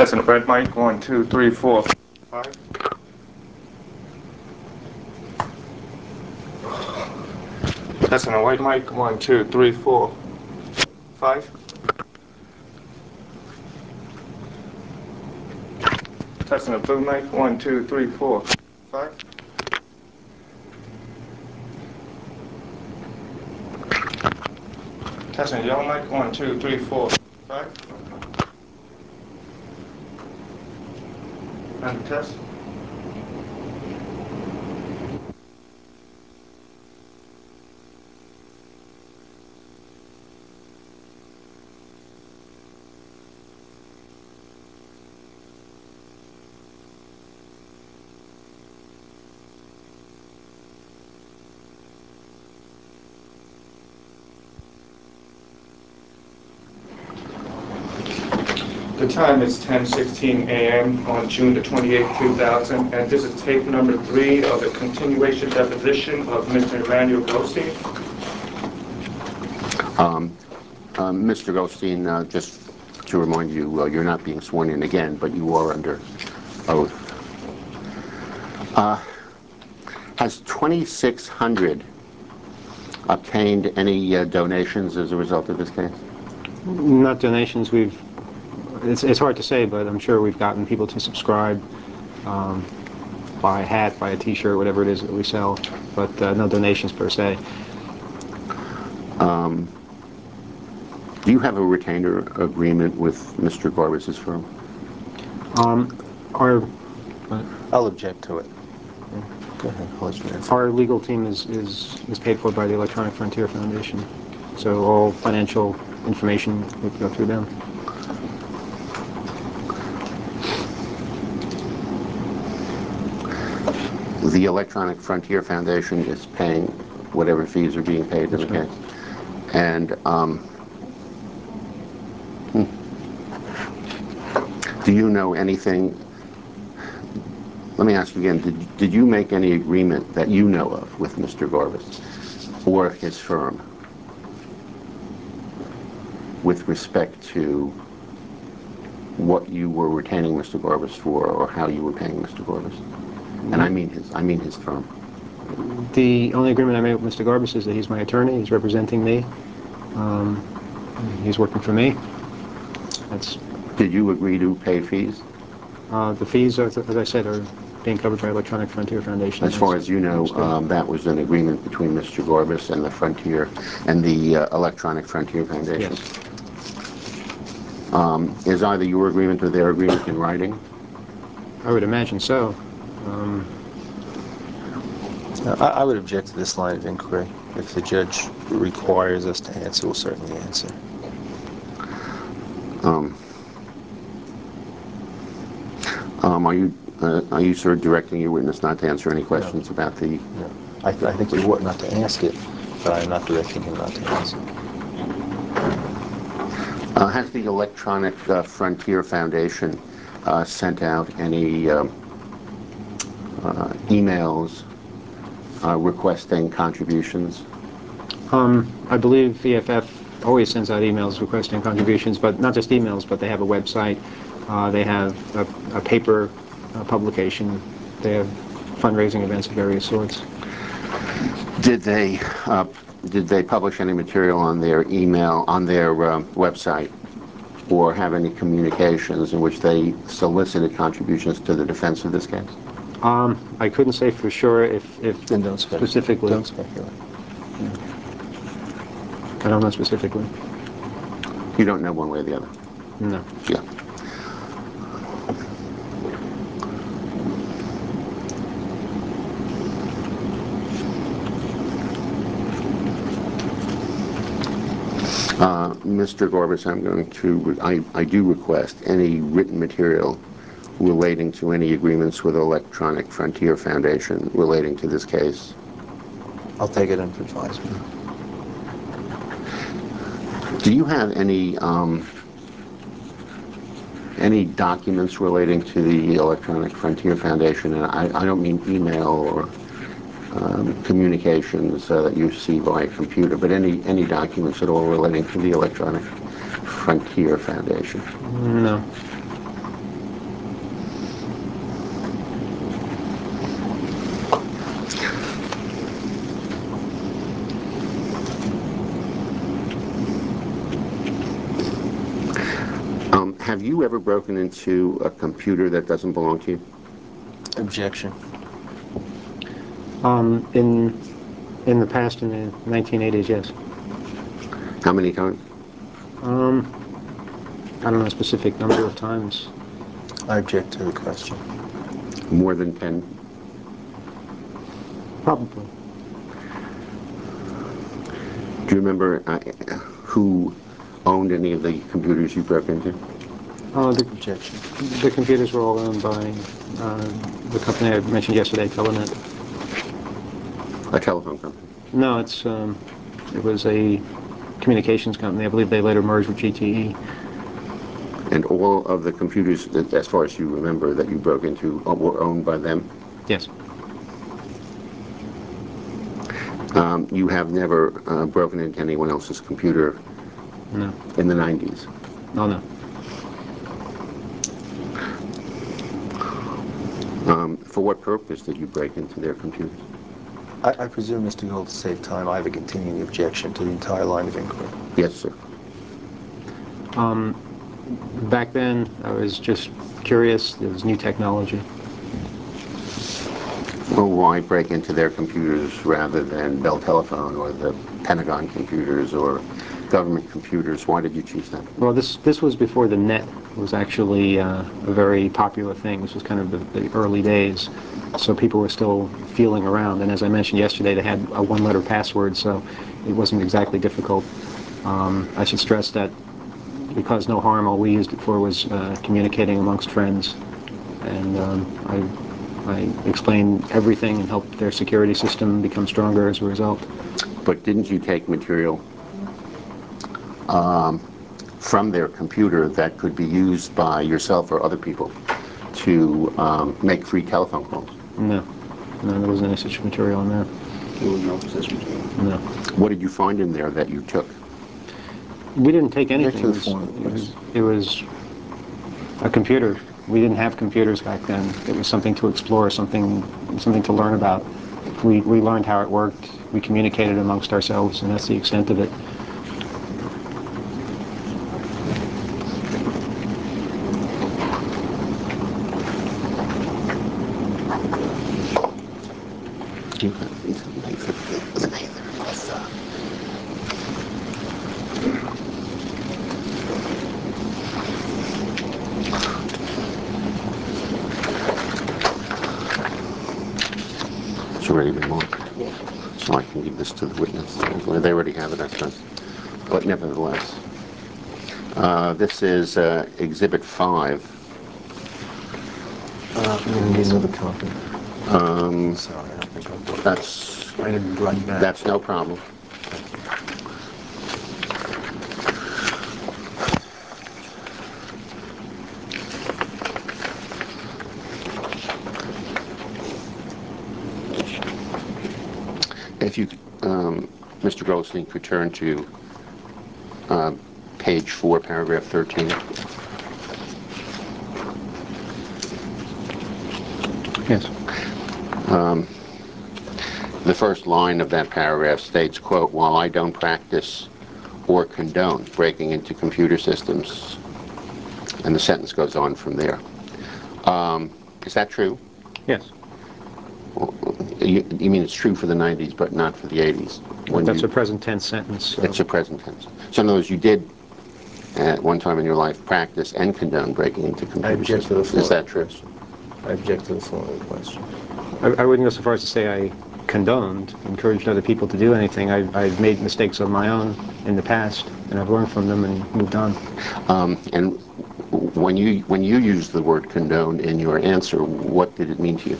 Testing the red mic. 1, 2, 3, 4, 5. Testing the white mic. 1, 2, 3, 4, 5. Testing the blue mic. 1, 2, 3, 4, 5. Testing the yellow mic. 1, 2, 3, 4, 5. And test. The time is 10:16 a.m. on June the 28th, 2000, and this is tape number 3 of the continuation deposition of Mr. Emmanuel Goldstein. Mr. Goldstein, just to remind you, you're not being sworn in again, but you are under oath. Has 2600 obtained any donations as a result of this case? Not donations. It's hard to say, but I'm sure we've gotten people to subscribe, buy a hat, buy a t-shirt, whatever it is that we sell, but no donations per se. Do you have a retainer agreement with Mr. Garbus's firm? I'll object to it. Go ahead, I'll let you answer. Our legal team is paid for by the Electronic Frontier Foundation, so all financial information would go through them. The Electronic Frontier Foundation is paying whatever fees are being paid in the case. And do you know anything? Let me ask you again, did you make any agreement that you know of with Mr. Garbus or his firm with respect to what you were retaining Mr. Garbus for, or how you were paying Mr. Garbus? And I mean his firm. The only agreement I made with Mr. Garbus is that he's my attorney. He's representing me. He's working for me. Did you agree to pay fees? The fees, as I said, are being covered by Electronic Frontier Foundation. As far as you know, that was an agreement between Mr. Garbus and the Frontier and the Electronic Frontier Foundation. Yes. Is either your agreement or their agreement in writing? I would imagine so. I would object to this line of inquiry. If the judge requires us to answer, we'll certainly answer. Are you, sir, directing your witness not to answer any questions about the... No. I think you ought not to ask it, but I'm not directing him not to answer. Has the Electronic Frontier Foundation sent out any emails requesting contributions? I believe EFF always sends out emails requesting contributions, but not just emails, but they have a website, they have a paper publication, they have fundraising events of various sorts. Did they publish any material on their email, on their website, or have any communications in which they solicited contributions to the defense of this case? I couldn't say for sure if Then don't specifically. Don't speculate. I don't know specifically. You don't know one way or the other? No. Yeah. Mr. Garbus, I do request any written material relating to any agreements with Electronic Frontier Foundation relating to this case. I'll take it under advisement. Do you have any documents relating to the Electronic Frontier Foundation? And I don't mean email or communications that you see by computer, but any documents at all relating to the Electronic Frontier Foundation? No. Have you ever broken into a computer that doesn't belong to you? Objection. In the past, in the 1980s, yes. How many times? I don't know a specific number of times. I object to the question. More than 10? Probably. Do you remember who owned any of the computers you broke into? Objection. The computers were all owned by the company I mentioned yesterday, Telenet. A telephone company. No, it was a communications company. I believe they later merged with GTE. And all of the computers, as far as you remember, that you broke into were owned by them? Yes. You have never broken into anyone else's computer No. in the 90s? Oh, no. For what purpose did you break into their computers? I presume, Mr. Gold, to save time, I have a continuing objection to the entire line of inquiry. Yes, sir. Back then, I was just curious. It was new technology. Well, why break into their computers rather than Bell Telephone or the Pentagon computers or government computers? Why did you choose that? Well, this was before the net was actually a very popular thing. This was kind of the early days, so people were still feeling around. And as I mentioned yesterday, they had a one-letter password, so it wasn't exactly difficult. I should stress that because no harm, all we used it for was communicating amongst friends, and I explained everything and helped their security system become stronger as a result. But didn't you take material from their computer that could be used by yourself or other people to make free telephone calls? No, there wasn't any such material in there. There was no such material? No. What did you find in there that you took? We didn't take anything. to the form of the question. It was a computer. We didn't have computers back then. It was something to explore, something to learn about. We learned how it worked. We communicated amongst ourselves, and that's the extent of it. It's already been marked. So I can give this to the witness. They already have it, I suppose. But nevertheless, this is Exhibit 5. Here's another copy. Sorry, I don't think I brought That's I didn't bring that. that's no problem. If you, Mr. Goldstein, could turn to page 4, paragraph 13. Yes. The first line of that paragraph states, quote, "While I don't practice or condone breaking into computer systems," and the sentence goes on from there. Is that true? Yes. You mean it's true for the 90s, but not for the 80s? That's a present tense sentence. So. It's a present tense. So in other words, you did, at one time in your life, practice and condone breaking into computer object to the systems. Is that true? I object to the following question. I wouldn't go so far as to say I condoned, encouraged other people to do anything. I've made mistakes of my own in the past, and I've learned from them and moved on. And when you used the word condone in your answer, what did it mean to you?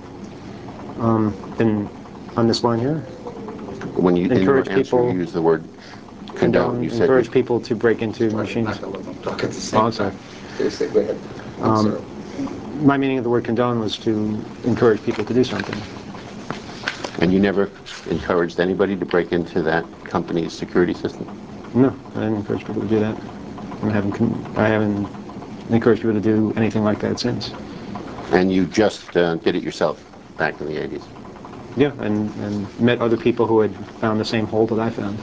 On this line here, When you in your encourage answer people- you used the word condone, you said encourage people to break into machines. I'm talking to Oh, I'm sorry. Seriously, go ahead. I'm sorry. My meaning of the word condone was to encourage people to do something. And you never encouraged anybody to break into that company's security system? No, I didn't encourage people to do that. And I haven't encouraged people to do anything like that since. And you just did it yourself back in the 80s? Yeah, and met other people who had found the same hole that I found.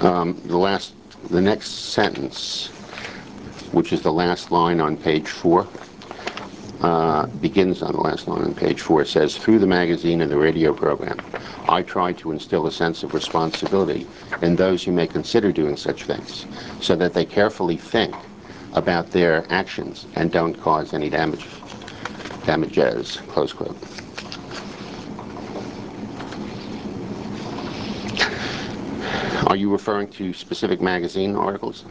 The next sentence, which is the last line on page 4, begins on the last line on page 4. It says, through the magazine and the radio program, I try to instill a sense of responsibility in those who may consider doing such things, so that they carefully think about their actions and don't cause any damages, close quote. Are you referring to specific magazine articles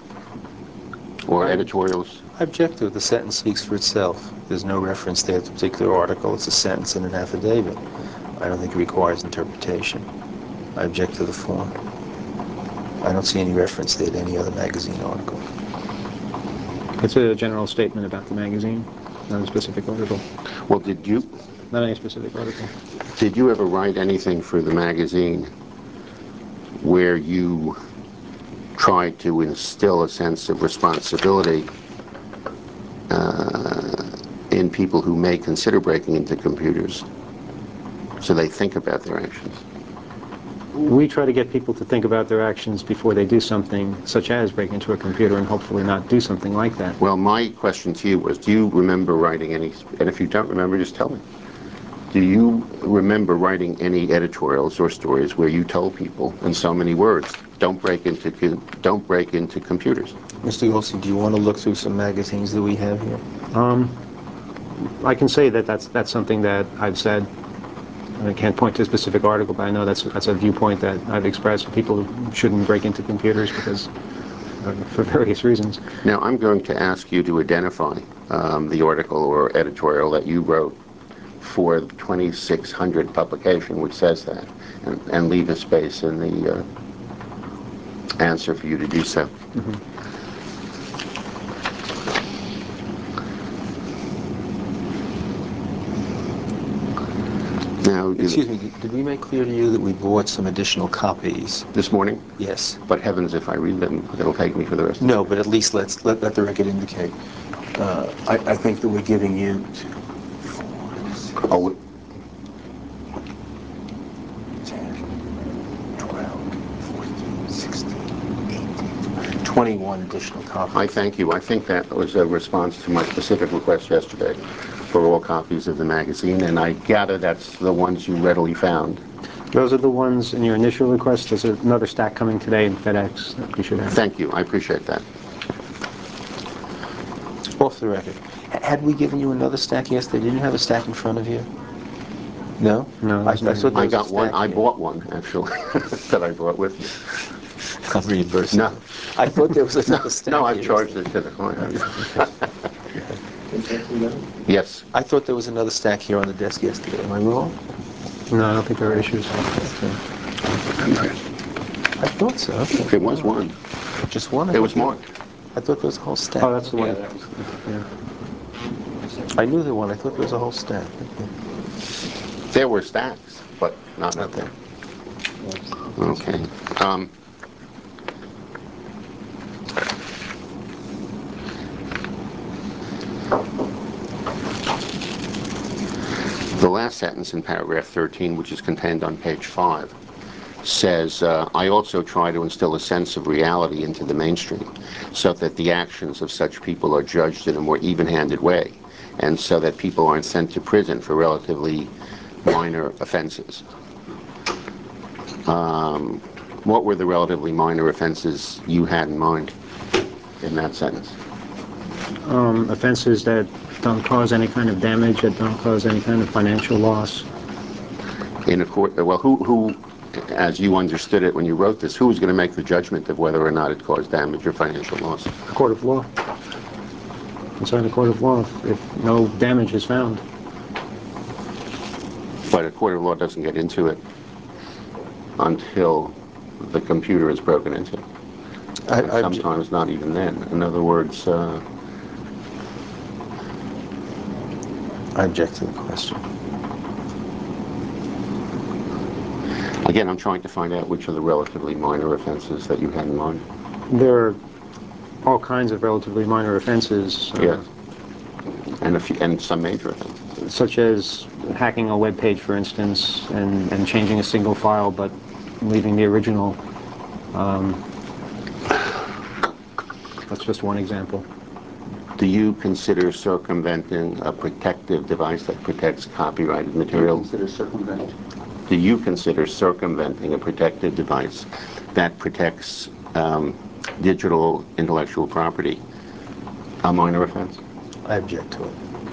or editorials? I object to it. The sentence speaks for itself. There's no reference there to a particular article. It's a sentence in an affidavit. I don't think it requires interpretation. I object to the form. I don't see any reference there to any other magazine article. It's a general statement about the magazine, not a specific article. Well, did you Not any specific article. ever write anything for the magazine where you tried to instill a sense of responsibility in people who may consider breaking into computers, so they think about their actions? We try to get people to think about their actions before they do something, such as break into a computer and hopefully not do something like that. Well, my question to you was, do you remember writing any, and if you don't remember, just tell me. Do you remember writing any editorials or stories where you told people in so many words, don't break into computers? Mr. Goldstein, do you want to look through some magazines that we have here? I can say that that's something that I've said. I can't point to a specific article, but I know that's a viewpoint that I've expressed. People shouldn't break into computers because for various reasons. Now, I'm going to ask you to identify the article or editorial that you wrote for the 2600 publication, which says that, and leave a space in the answer for you to do so. Mm-hmm. Now, Excuse me, did we make clear to you that we bought some additional copies? this morning? Yes. But heavens, if I read them, it'll take me for the rest of No, but at least let the record indicate. I think that we're giving you the... Oh, 10, 12, 14, 16, 18, 21 additional copies. I thank you. I think that was a response to my specific request yesterday for all copies of the magazine, and I gather that's the ones you readily found. Those are the ones in your initial request. There's another stack coming today in FedEx that we should have. Thank you. I appreciate that. Off the record. Had we given you another stack yesterday? Didn't you have a stack in front of you? No? No, I thought there I was a got one. stack I here. bought one, actually, that I brought with me. I'll reimburse No. you. I thought there was another stack No, I've here charged yesterday. it to the client. Yes. I thought there was another stack here on the desk yesterday. Am I wrong? No, I don't think there are issues. I thought so. Okay. It was one. Just one? It was marked. I thought there was a whole stack. Oh, that's the one. Yeah. I knew there was one. I thought there was a whole stack. Okay. There were stacks, but not there. Okay. The last sentence in paragraph 13, which is contained on page 5, says, I also try to instill a sense of reality into the mainstream so that the actions of such people are judged in a more even-handed way, and so that people aren't sent to prison for relatively minor offenses. What were the relatively minor offenses you had in mind in that sentence? Offenses that don't cause any kind of damage, that don't cause any kind of financial loss. In a court, well, who, as you understood it when you wrote this, who was going to make the judgment of whether or not it caused damage or financial loss? A court of law. Inside a court of law, if no damage is found. But a court of law doesn't get into it until the computer is broken into. And sometimes not even then. In other words, I object to the question. again, I'm trying to find out which are the relatively minor offenses that you had in mind. There are all kinds of relatively minor offenses. Yes. And some major offenses. Such as hacking a web page, for instance, and changing a single file, but leaving the original That's just one example. Do you consider circumventing a protective device that protects copyrighted material? Consider circumvent. Do you consider circumventing a protective device that protects digital intellectual property a minor offense? I object to it.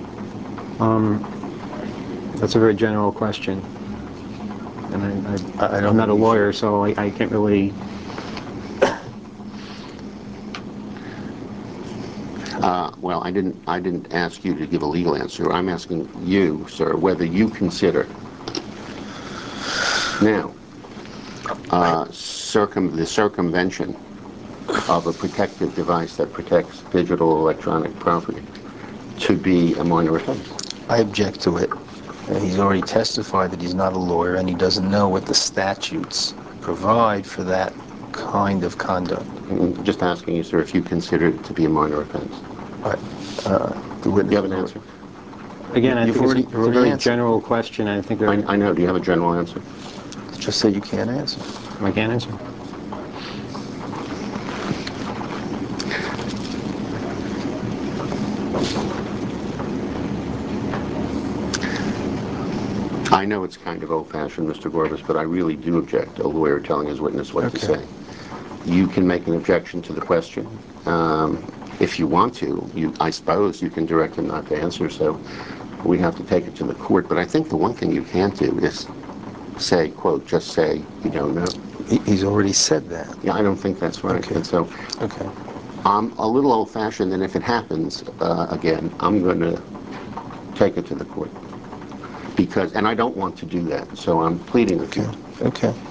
That's a very general question. And I don't I'm not a think you lawyer, so I can't really... Well, I didn't ask you to give a legal answer. I'm asking you, sir, whether you consider now the circumvention of a protective device that protects digital electronic property to be a minor offense. I object to it. He's already testified that he's not a lawyer and he doesn't know what the statutes provide for that kind of conduct. I'm just asking you, sir, if you consider it to be a minor offense. But the witness... Do you have an answer? Again, I You've think already- it's a already very answered. general question. I think I know. Do you have a general answer? Just say you can't answer. I can't answer. I know it's kind of old-fashioned, Mr. Gorbis, but I really do object to a lawyer telling his witness what to Okay. say. You can make an objection to the question. If you want to, I suppose you can direct him not to answer, so we have to take it to the court. But I think the one thing you can't do is say, quote, just say you don't know. He's already said that. Yeah, I don't think that's right. Okay. And so Okay. I'm a little old-fashioned, and if it happens again, I'm going to take it to the court. And I don't want to do that, so I'm pleading with you. Okay. Okay.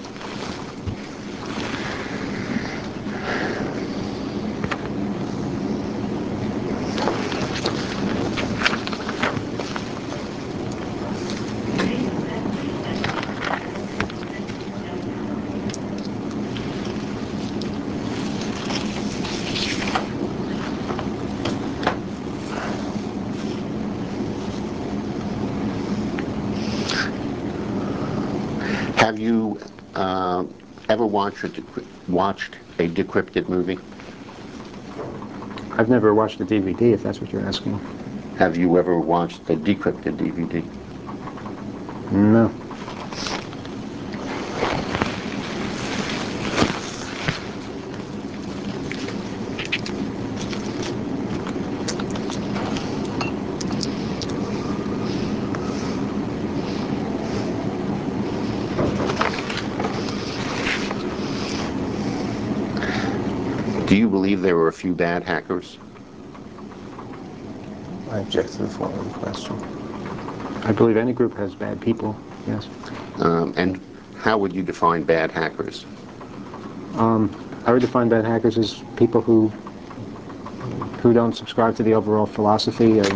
Have you ever watched a decrypted movie? I've never watched a DVD, if that's what you're asking. Have you ever watched a decrypted DVD? No. Do you believe there were a few bad hackers? I object to the form of the question. I believe any group has bad people, yes. And how would you define bad hackers? I would define bad hackers as people who don't subscribe to the overall philosophy of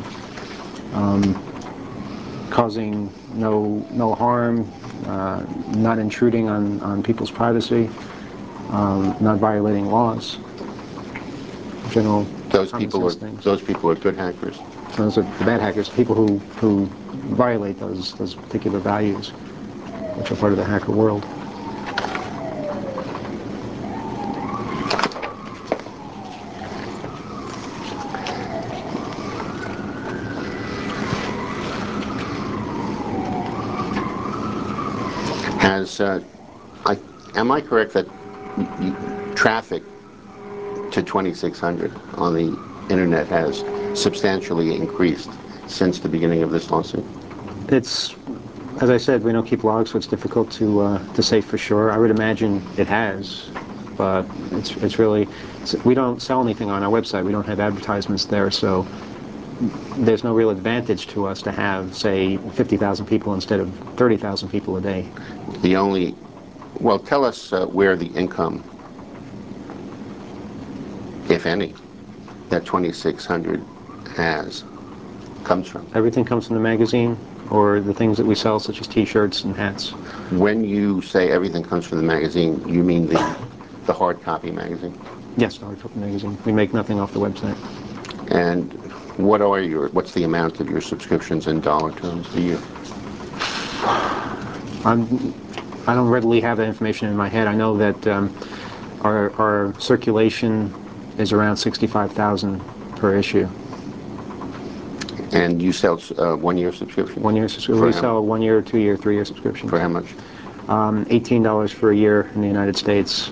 causing no harm, not intruding on people's privacy, not violating laws. General Those common people sense things. are good hackers. Those are the bad hackers, people who violate those particular values, which are part of the hacker world. Am I correct that traffic to 2600 on the internet has substantially increased since the beginning of this lawsuit? It's, as I said, we don't keep logs, so it's difficult to say for sure. I would imagine it has, but it's really, we don't sell anything on our website. We don't have advertisements there, so there's no real advantage to us to have, say, 50,000 people instead of 30,000 people a day. Well, tell us where the income, if any, that 2600 comes from. Everything comes from the magazine or the things that we sell, such as T-shirts and hats. When you say everything comes from the magazine, you mean the hard copy magazine? Yes, the hard copy magazine. We make nothing off the website. And what's the amount of your subscriptions in dollar terms a year? I don't readily have that information in my head. I know that Our circulation is around 65,000 per issue. And you sell one-year subscription? 1 year subscription. We sell a 1 year, 2 year, 3 year subscription. For how much? $18 for a year in the United States.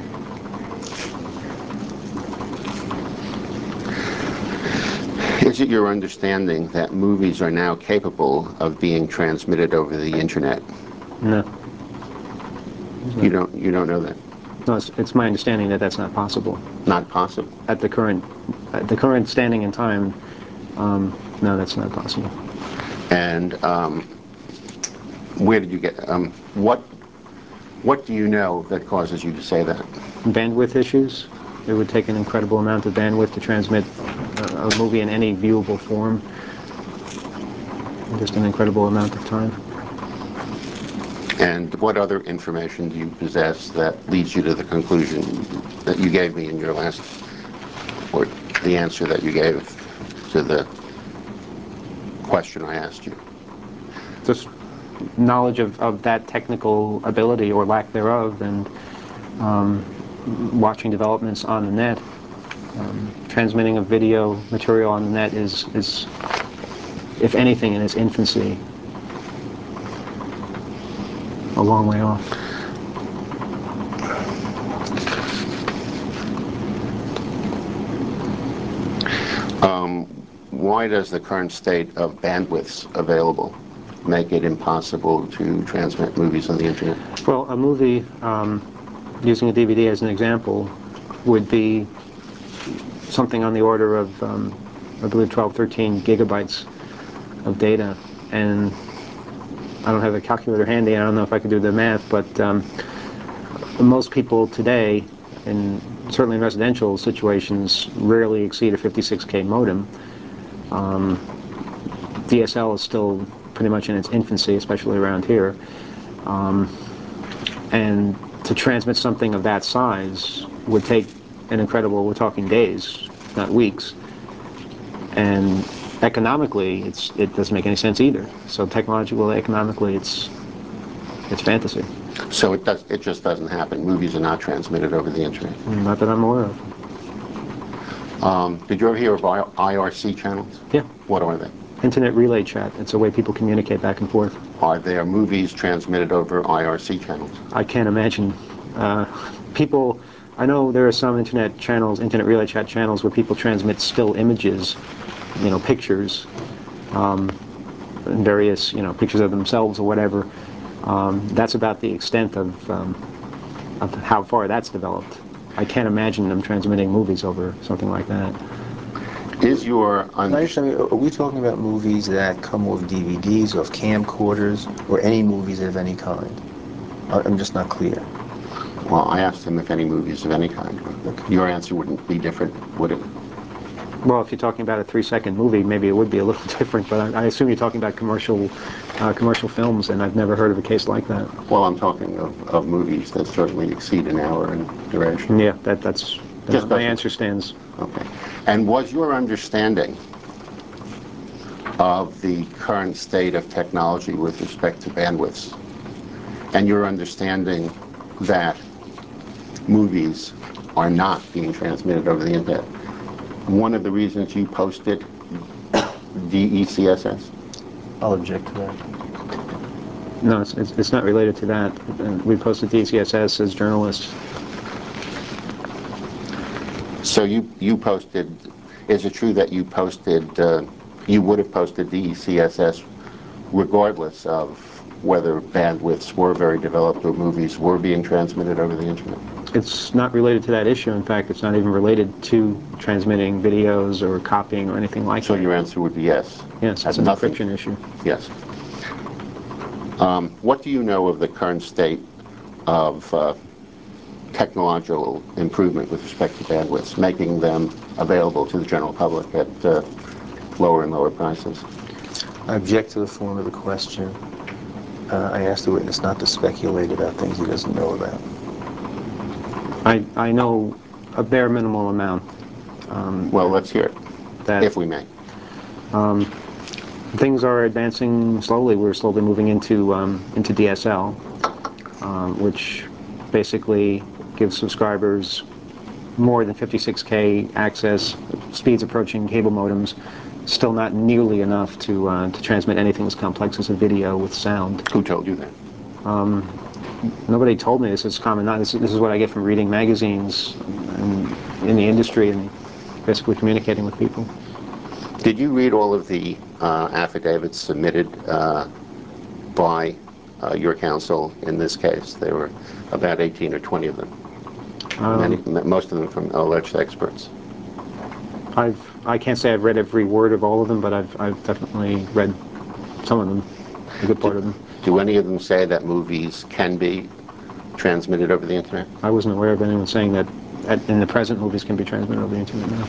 Is it your understanding that movies are now capable of being transmitted over the internet? No. You don't know that? No, it's my understanding that that's not possible. Not possible? At the current standing in time, no, that's not possible. And where did you get, what do you know that causes you to say that? Bandwidth issues. It would take an incredible amount of bandwidth to transmit a movie in any viewable form. Just an incredible amount of time. And what other information do you possess that leads you to the conclusion that you gave me in your last, or the answer that you gave to the question I asked you? Just knowledge of that technical ability or lack thereof, and watching developments on the net. Transmitting of video material on the net is, if anything, in its infancy. A long way off. Why does the current state of bandwidths available make it impossible to transmit movies on the internet? Well, a movie, using a DVD as an example, would be something on the order of, I believe, 12, 13 gigabytes of data. And I don't have a calculator handy, I don't know if I could do the math, but most people today, certainly in residential situations, rarely exceed a 56K modem. DSL is still pretty much in its infancy, especially around here. And to transmit something of that size would take an incredible, we're talking days, not weeks. And economically, it doesn't make any sense either. So technologically, economically, it's fantasy. So it just doesn't happen. Movies are not transmitted over the internet. Not that I'm aware of. Did you ever hear of IRC channels? Yeah. What are they? Internet relay chat. It's a way people communicate back and forth. Are there movies transmitted over IRC channels? I can't imagine. People, I know there are some internet channels, internet relay chat channels, where people transmit still images, pictures, various, pictures of themselves or whatever. That's about the extent of how far that's developed. I can't imagine them transmitting movies over something like that. Is your Are we talking about movies that come off DVDs, off camcorders, or any movies of any kind? I'm just not clear. Well, I asked him if any movies of any kind. Okay. Your answer wouldn't be different, would it? Well, if you're talking about a 3-second movie, maybe it would be a little different, but I assume you're talking about commercial films, and I've never heard of a case like that. Well, I'm talking of movies that certainly exceed an hour in duration. Yeah, that's my answer stands. Okay. And was your understanding of the current state of technology with respect to bandwidths, and your understanding that movies are not being transmitted over the internet, one of the reasons you posted DECSS? I'll object to that. No, it's not related to that. We posted DCSS as journalists. So you posted, is it true that you posted, you would have posted DECSS regardless of whether bandwidths were very developed or movies were being transmitted over the internet? It's not related to that issue. In fact, it's not even related to transmitting videos or copying or anything like that. So your answer would be yes? Yes, it's an encryption issue. Yes. What do you know of the current state of technological improvement with respect to bandwidths, making them available to the general public at lower and lower prices? I object to the form of the question. I asked the witness not to speculate about things he doesn't know about. I know a bare minimal amount. Well, let's hear it, if we may. Things are advancing slowly. We're slowly moving into DSL, which basically gives subscribers more than 56K access, speeds approaching cable modems, still not nearly enough to transmit anything as complex as a video with sound. Who told you that? Nobody told me this is common. This is what I get from reading magazines and in the industry and basically communicating with people. Did you read all of the affidavits submitted by your counsel in this case? There were about 18 or 20 of them. Most of them from alleged experts. I can't say I've read every word of all of them, but I've definitely read some of them, a good part of them. Do any of them say that movies can be transmitted over the internet? I wasn't aware of anyone saying that in the present movies can be transmitted over the internet now.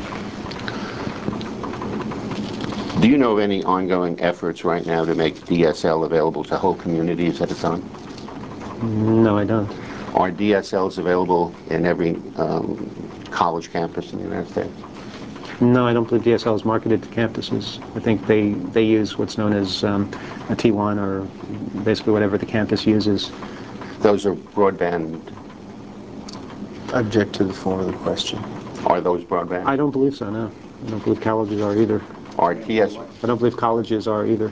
Do you know of any ongoing efforts right now to make DSL available to whole communities at a time? No, I don't. Are DSLs available in every college campus in the United States? No, I don't believe DSL is marketed to campuses. I think they use what's known as a T1 or basically whatever the campus uses. Those are broadband. I object to the form of the question. Are those broadband? I don't believe so, no. I don't believe colleges are either. Are TS? I don't believe colleges are either.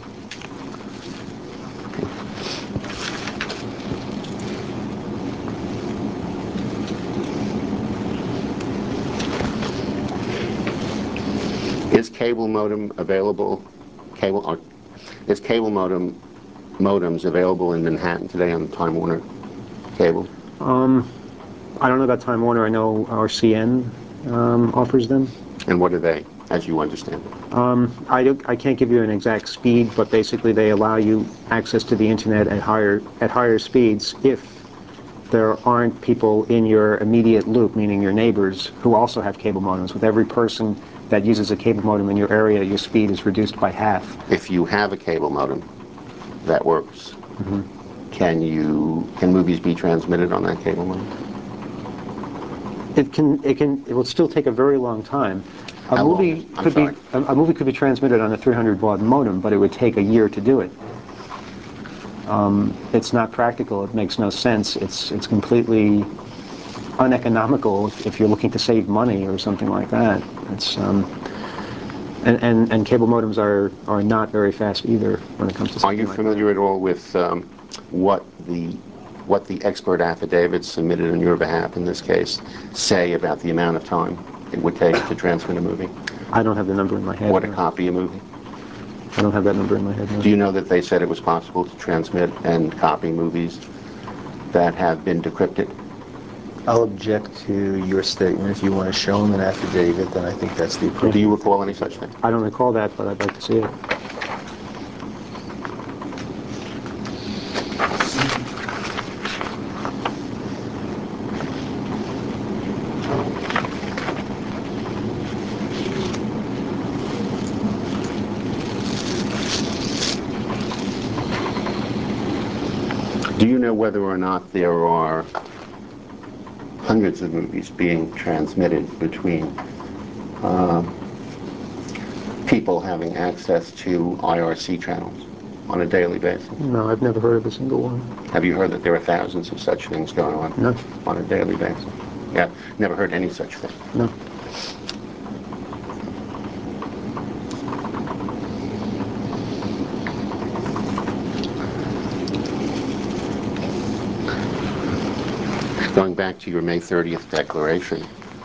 Is cable modem available? Is cable modems available in Manhattan today on Time Warner cable? I don't know about Time Warner. I know RCN offers them. And what are they, as you understand it? I can't give you an exact speed, but basically they allow you access to the internet at higher speeds if there aren't people in your immediate loop, meaning your neighbors, who also have cable modems. With every person that uses a cable modem in your area, your speed is reduced by half. If you have a cable modem that works, can movies be transmitted on that cable modem? It will still take a very long time. A movie could be transmitted on a 300 baud modem, but it would take a year to do it. It's not practical. It makes no sense. It's completely uneconomical if you're looking to save money or something like that. It's and cable modems are not very fast either when it comes to something like that. Are you familiar at all with what the expert affidavits submitted on your behalf in this case say about the amount of time it would take to transmit a movie? I don't have the number in my head. What a copy a movie? I don't have that number in my head. No. Do you know that they said it was possible to transmit and copy movies that have been decrypted? I'll object to your statement. If you want to show them an affidavit, then I think that's the appropriate. Do you recall any such thing? I don't recall that, but I'd like to see it. Do you know whether or not there are hundreds of movies being transmitted between people having access to IRC channels on a daily basis? No, I've never heard of a single one. Have you heard that there are thousands of such things going on No. on a daily basis? Yeah, never heard any such thing. No. Going back to your May 30th declaration,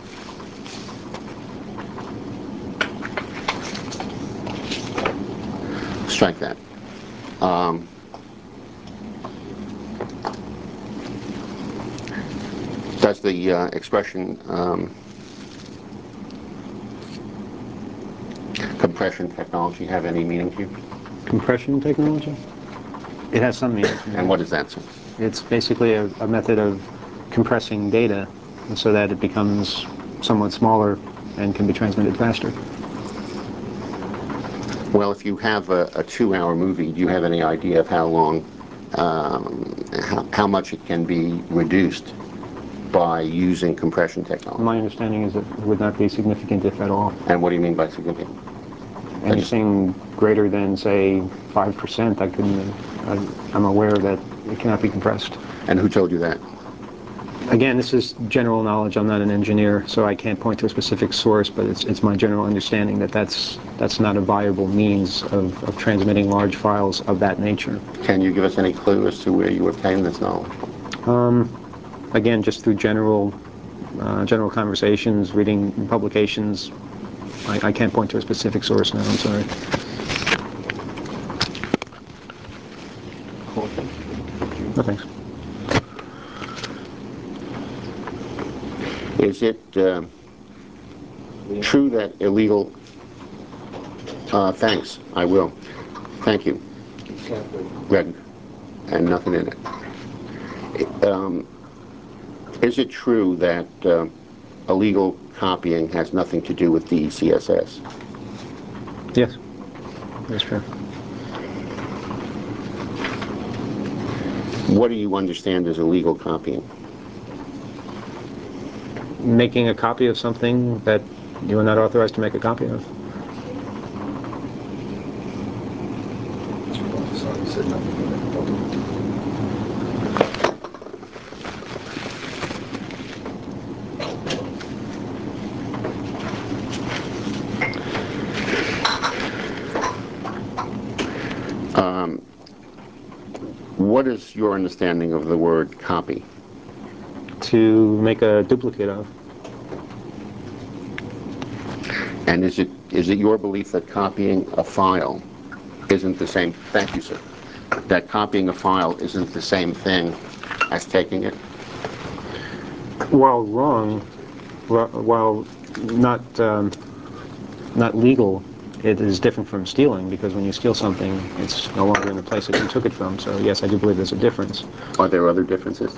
strike that. Does the expression compression technology have any meaning to you? Compression technology? It has some meaning. And what does that say? It's basically a method of compressing data so that it becomes somewhat smaller and can be transmitted faster. Well, if you have a 2-hour movie, do you have any idea of how long, how much it can be reduced by using compression technology? My understanding is that it would not be significant, if at all. And what do you mean by significant? Anything greater than, say, 5%, I'm aware that it cannot be compressed. And who told you that? Again, this is general knowledge. I'm not an engineer, so I can't point to a specific source, but it's my general understanding that that's not a viable means of transmitting large files of that nature. Can you give us any clue as to where you obtained this knowledge? Again, just through general conversations, reading publications. I can't point to a specific source now, I'm sorry. No, thanks. Is it true that illegal... thanks, I will. Thank you. Red, and nothing in it. Is it true that illegal copying has nothing to do with DECSS? Yes, that's true. What do you understand as illegal copying? Making a copy of something that you are not authorized to make a copy of. What is your understanding of the word copy? To make a duplicate of. And is it your belief that copying a file isn't the same... Thank you, sir. That copying a file isn't the same thing as taking it? While wrong, while not legal, it is different from stealing, because when you steal something, it's no longer in the place that you took it from. So yes, I do believe there's a difference. Are there other differences?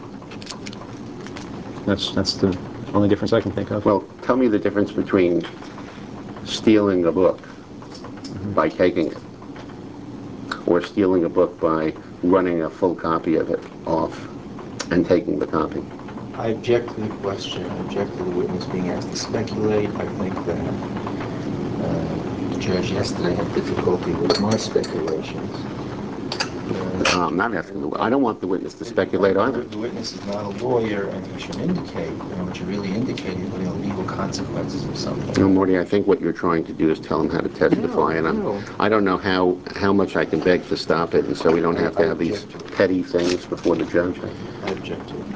That's the only difference I can think of. Well, tell me the difference between stealing a book by taking it, or stealing a book by running a full copy of it off and taking the copy. I object to the question. I object to the witness being asked to speculate. I think that the judge yesterday had difficulty with my speculations. I'm not asking I don't want the witness to speculate either. The witness is not a lawyer, and he should indicate, what you're really indicating are the legal consequences of something. No, Morty, I think what you're trying to do is tell him how to testify, No. I don't know how much I can beg to stop it, and so we don't have to have these petty things before the judge. I object to it.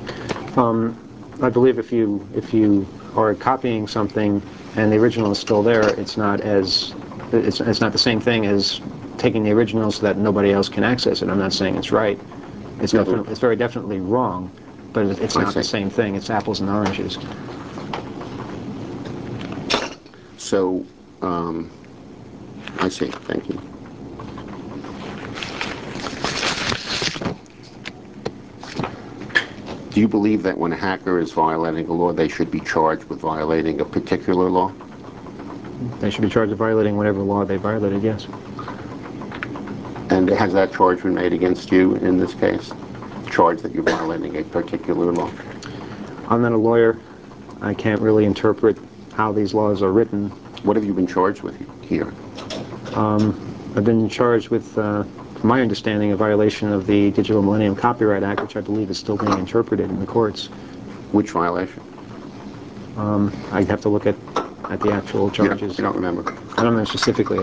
I believe if you are copying something and the original is still there, it's not the same thing as taking the original so that nobody else can access it. I'm not saying it's right. It's very definitely wrong, but it's not the same thing. It's apples and oranges. So, I see. Thank you. Do you believe that when a hacker is violating a law, they should be charged with violating a particular law? They should be charged with violating whatever law they violated, yes. And has that charge been made against you in this case? Charge that you're violating a particular law? I'm not a lawyer. I can't really interpret how these laws are written. What have you been charged with here? I've been charged with, from my understanding, a violation of the Digital Millennium Copyright Act, which I believe is still being interpreted in the courts. Which violation? I'd have to look at the actual charges. You don't remember? I don't remember specifically.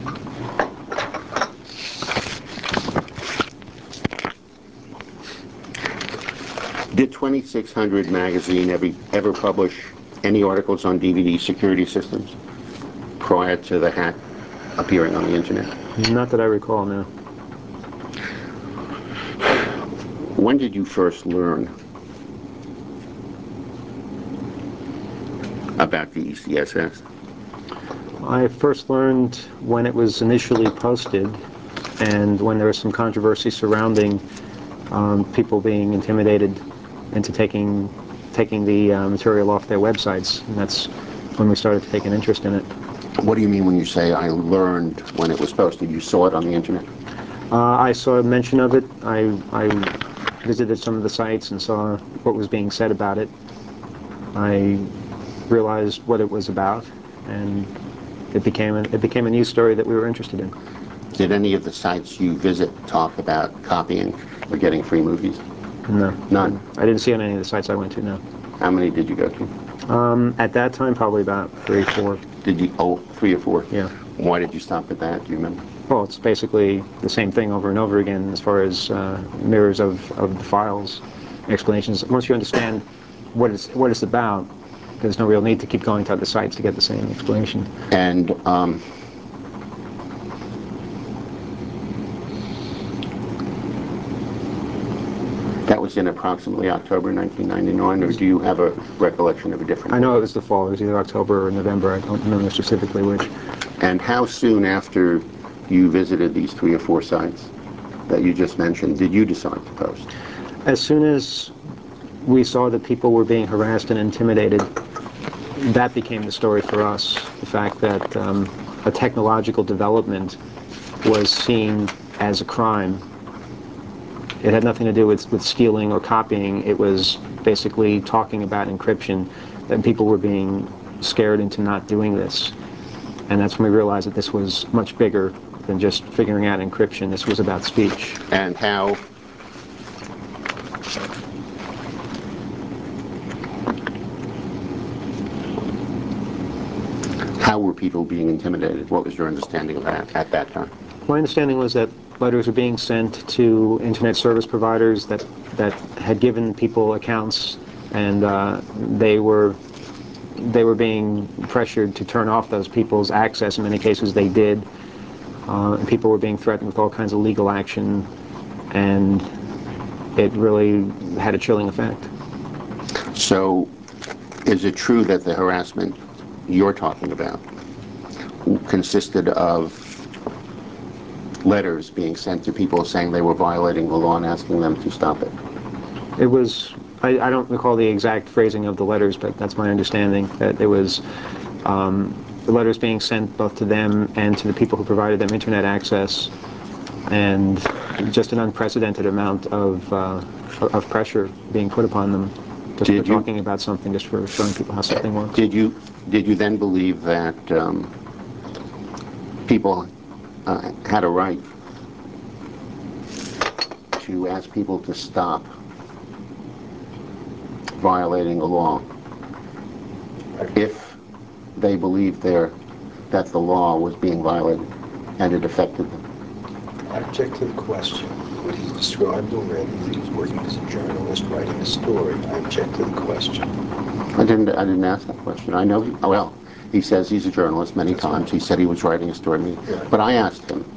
Did 2600 magazine ever publish any articles on DVD security systems prior to the hack appearing on the internet? Not that I recall, no. When did you first learn about DECSS? I first learned when it was initially posted, and when there was some controversy surrounding people being intimidated into taking the material off their websites, and that's when we started to take an interest in it. What do you mean when you say I learned when it was posted? You saw it on the internet? I saw a mention of it. I visited some of the sites and saw what was being said about it. I realized what it was about, and it became a news story that we were interested in. Did any of the sites you visit talk about copying or getting free movies? No. None? I didn't see on any of the sites I went to, no. How many did you go to? At that time, probably about 3, 4. Did you, 3 or 4? Yeah. Why did you stop at that? Do you remember? Well, it's basically the same thing over and over again as far as mirrors of the files, explanations. Once you understand what it's about, there's no real need to keep going to other sites to get the same explanation. And that was in approximately October 1999, or do you have a recollection of a different? I know it was the fall. It was either October or November. I don't remember specifically which. And how soon after you visited these 3 or 4 sites that you just mentioned did you decide to post? As soon as we saw that people were being harassed and intimidated, that became the story for us. The fact that a technological development was seen as a crime. It had nothing to do with stealing or copying. It was basically talking about encryption, that people were being scared into not doing this. And that's when we realized that this was much bigger than just figuring out encryption. This was about speech. And how were people being intimidated? What was your understanding of that at that time? My understanding was that letters were being sent to internet service providers that had given people accounts, and they were being pressured to turn off those people's access. In many cases they did. People were being threatened with all kinds of legal action, and it really had a chilling effect. So is it true that the harassment you're talking about consisted of letters being sent to people saying they were violating the law and asking them to stop it? It was, I don't recall the exact phrasing of the letters, but that's my understanding, that there was the letters being sent both to them and to the people who provided them internet access, and just an unprecedented amount of pressure being put upon them just for talking about something, just for showing people how something works. Did you then believe that people had a right to ask people to stop violating the law if they believed that the law was being violated and it affected them? I object to the question. What he described already, that he was working as a journalist writing a story. I object to the question. I didn't ask that question. I know, well, he says he's a journalist many times. He said he was writing a story. Yeah. But I asked him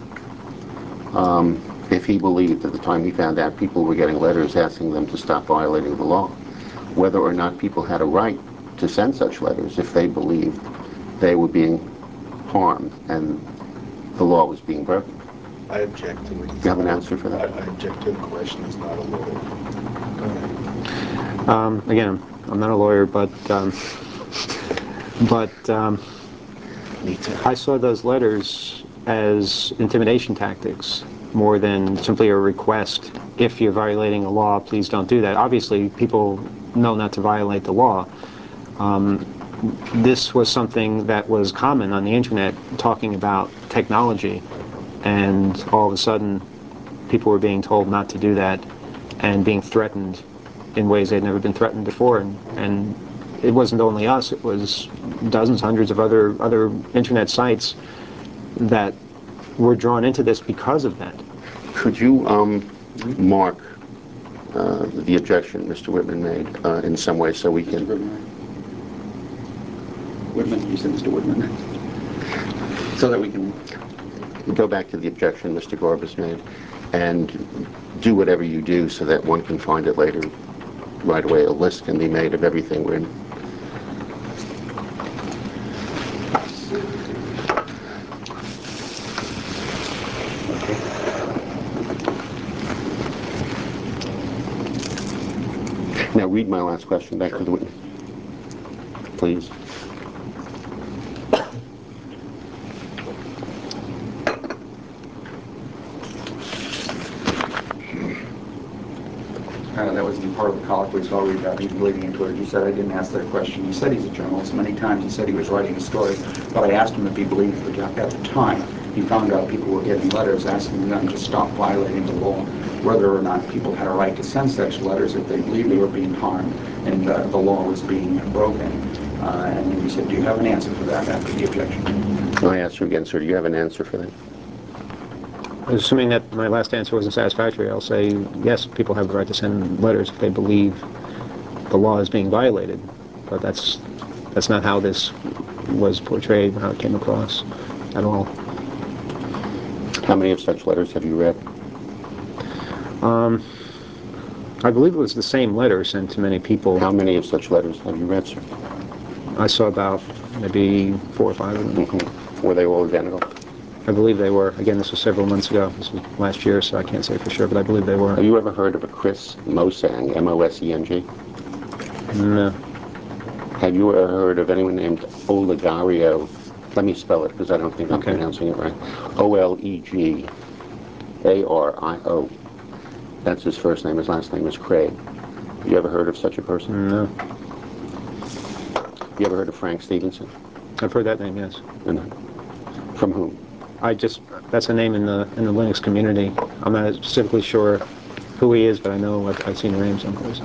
if he believed at the time he found out people were getting letters asking them to stop violating the law, whether or not people had a right to send such letters if they believed they were being harmed and the law was being broken. I object to it. Do you have an answer for that? I object to the question. He's not a lawyer. Go ahead. Again, I'm not a lawyer, but Me too. I saw those letters as intimidation tactics more than simply a request. If you're violating a law, please don't do that. Obviously, people know not to violate the law. This was something that was common on the internet, talking about technology, and all of a sudden people were being told not to do that and being threatened in ways they'd never been threatened before. And it wasn't only us, it was dozens, hundreds of other internet sites that were drawn into this because of that. Could you mark the objection Mr. Whitman made in some way so we can... Whitman, you said Mr. Whitman. So that we can go back to the objection Mr. Gorbis made and do whatever you do so that one can find it later right away. A list can be made of everything we're in. Now read my last question back to the witness, please. that was in part of the colloquy, so I'll read that. He's bleeding into it. He said, I didn't ask that question. He said he's a journalist. Many times he said he was writing a story, but I asked him if he believed that at the time he found out people were getting letters asking them to stop violating the law. whether or not people had a right to send such letters if they believed they were being harmed and the law was being broken. And then you said, do you have an answer for that after the objection? I ask you again, sir, do you have an answer for that? Assuming that my last answer wasn't satisfactory, I'll say yes, people have the right to send letters if they believe the law is being violated. But that's not how this was portrayed, how it came across at all. How many of such letters have you read? I believe it was the same letter sent to many people. How many of such letters have you read, sir? I saw about maybe 4 or 5 of them. Mm-hmm. Were they all identical? I believe they were. Again, this was several months ago. This was last year, so I can't say for sure, but I believe they were. Have you ever heard of a Chris Moseng, M-O-S-E-N-G? No. Have you ever heard of anyone named Olegario? Let me spell it because I don't think I'm pronouncing it right. Olegario. That's his first name. His last name is Craig. You ever heard of such a person? No. You ever heard of Frank Stevenson? I've heard that name, yes. From whom? That's a name in the Linux community. I'm not specifically sure who he is, but I know I've seen the name someplace.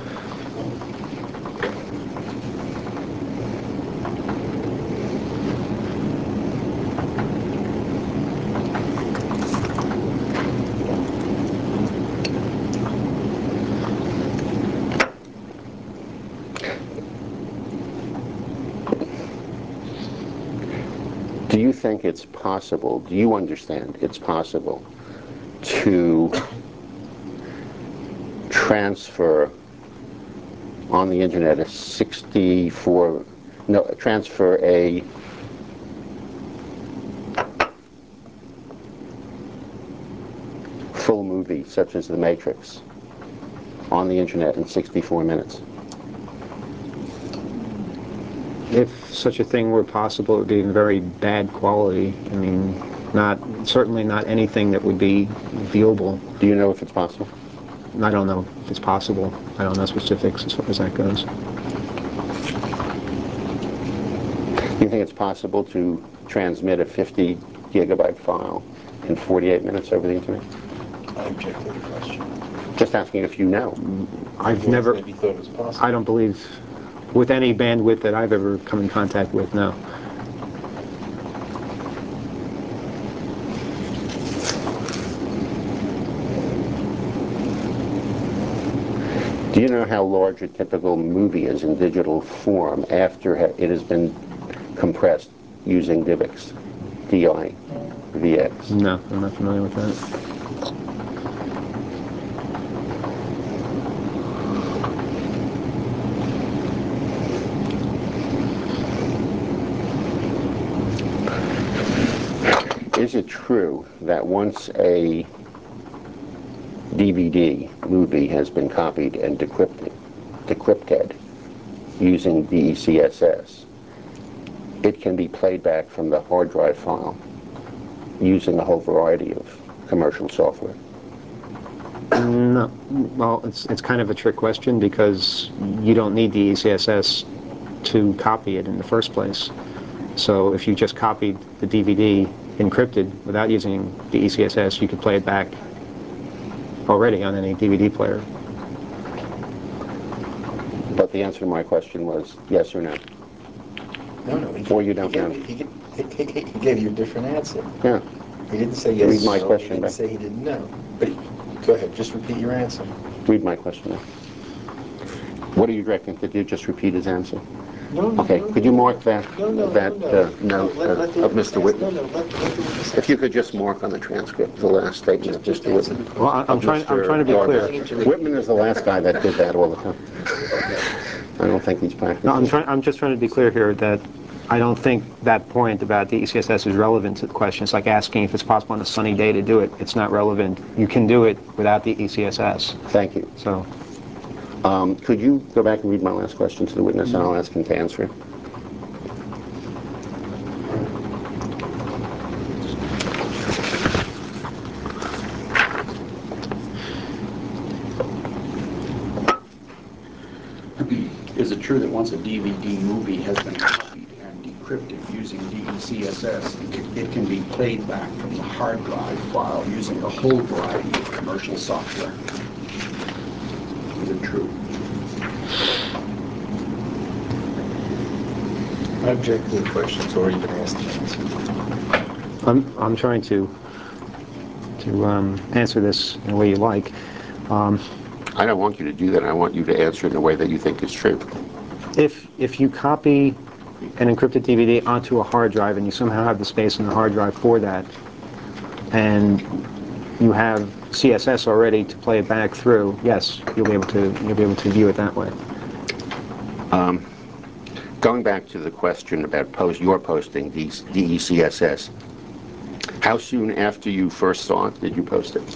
Do you think it's possible, do you understand it's possible to transfer on the internet transfer a full movie such as The Matrix on the internet in 64 minutes? If such a thing were possible, it would be in very bad quality. I mean, certainly not anything that would be viewable. Do you know if it's possible? I don't know if it's possible. I don't know specifics as far as that goes. Do you think it's possible to transmit a 50 gigabyte file in 48 minutes over the internet? I object to the question. Just asking if you know. I've never. Maybe thought it was possible. I don't believe, with any bandwidth that I've ever come in contact with, no. Do you know how large a typical movie is in digital form after it has been compressed using DivX? D-I-V-X. No, I'm not familiar with that. Is it true that once a DVD movie has been copied and decrypted using DECSS, it can be played back from the hard drive file using a whole variety of commercial software? No. Well, it's kind of a trick question because you don't need DECSS to copy it in the first place. So if you just copied the DVD encrypted without using DECSS, you could play it back already on any DVD player. But the answer to my question was yes or no. No. Or you don't know. He gave you a different answer. Yeah. He didn't say yes. Read my no, question He didn't back. say he didn't know. But go ahead. Just repeat your answer. Read my question now. What are you directing to do? Just repeat his answer. No. Okay, could you mark that note Let of Mr. Witness? Let the witness If you could just mark on the transcript the last statement of Just Mr. answer the Whitman. question. Well, I'm trying to be clear. Whitman is the last guy that did that all the time. I don't think he's practicing. No, I'm just trying to be clear here that I don't think that point about DECSS is relevant to the question. It's like asking if it's possible on a sunny day to do it. It's not relevant. You can do it without DECSS. Thank you. So, could you go back and read my last question to the witness, and I'll ask him to answer it? Is it true that once a DVD movie has been copied and decrypted using DECSS, it can be played back from the hard drive file using a whole variety of commercial software. Is it true? I object to the question. It's already been asked and answered. I'm trying to answer this in a way you like. I don't want you to do that. I want you to answer it in a way that you think is true. If you copy an encrypted DVD onto a hard drive and you somehow have the space in the hard drive for that, and you have CSS already to play it back through, yes, you'll be able to view it that way. Going back to the question about your posting DECSS, how soon after you first saw it did you post it?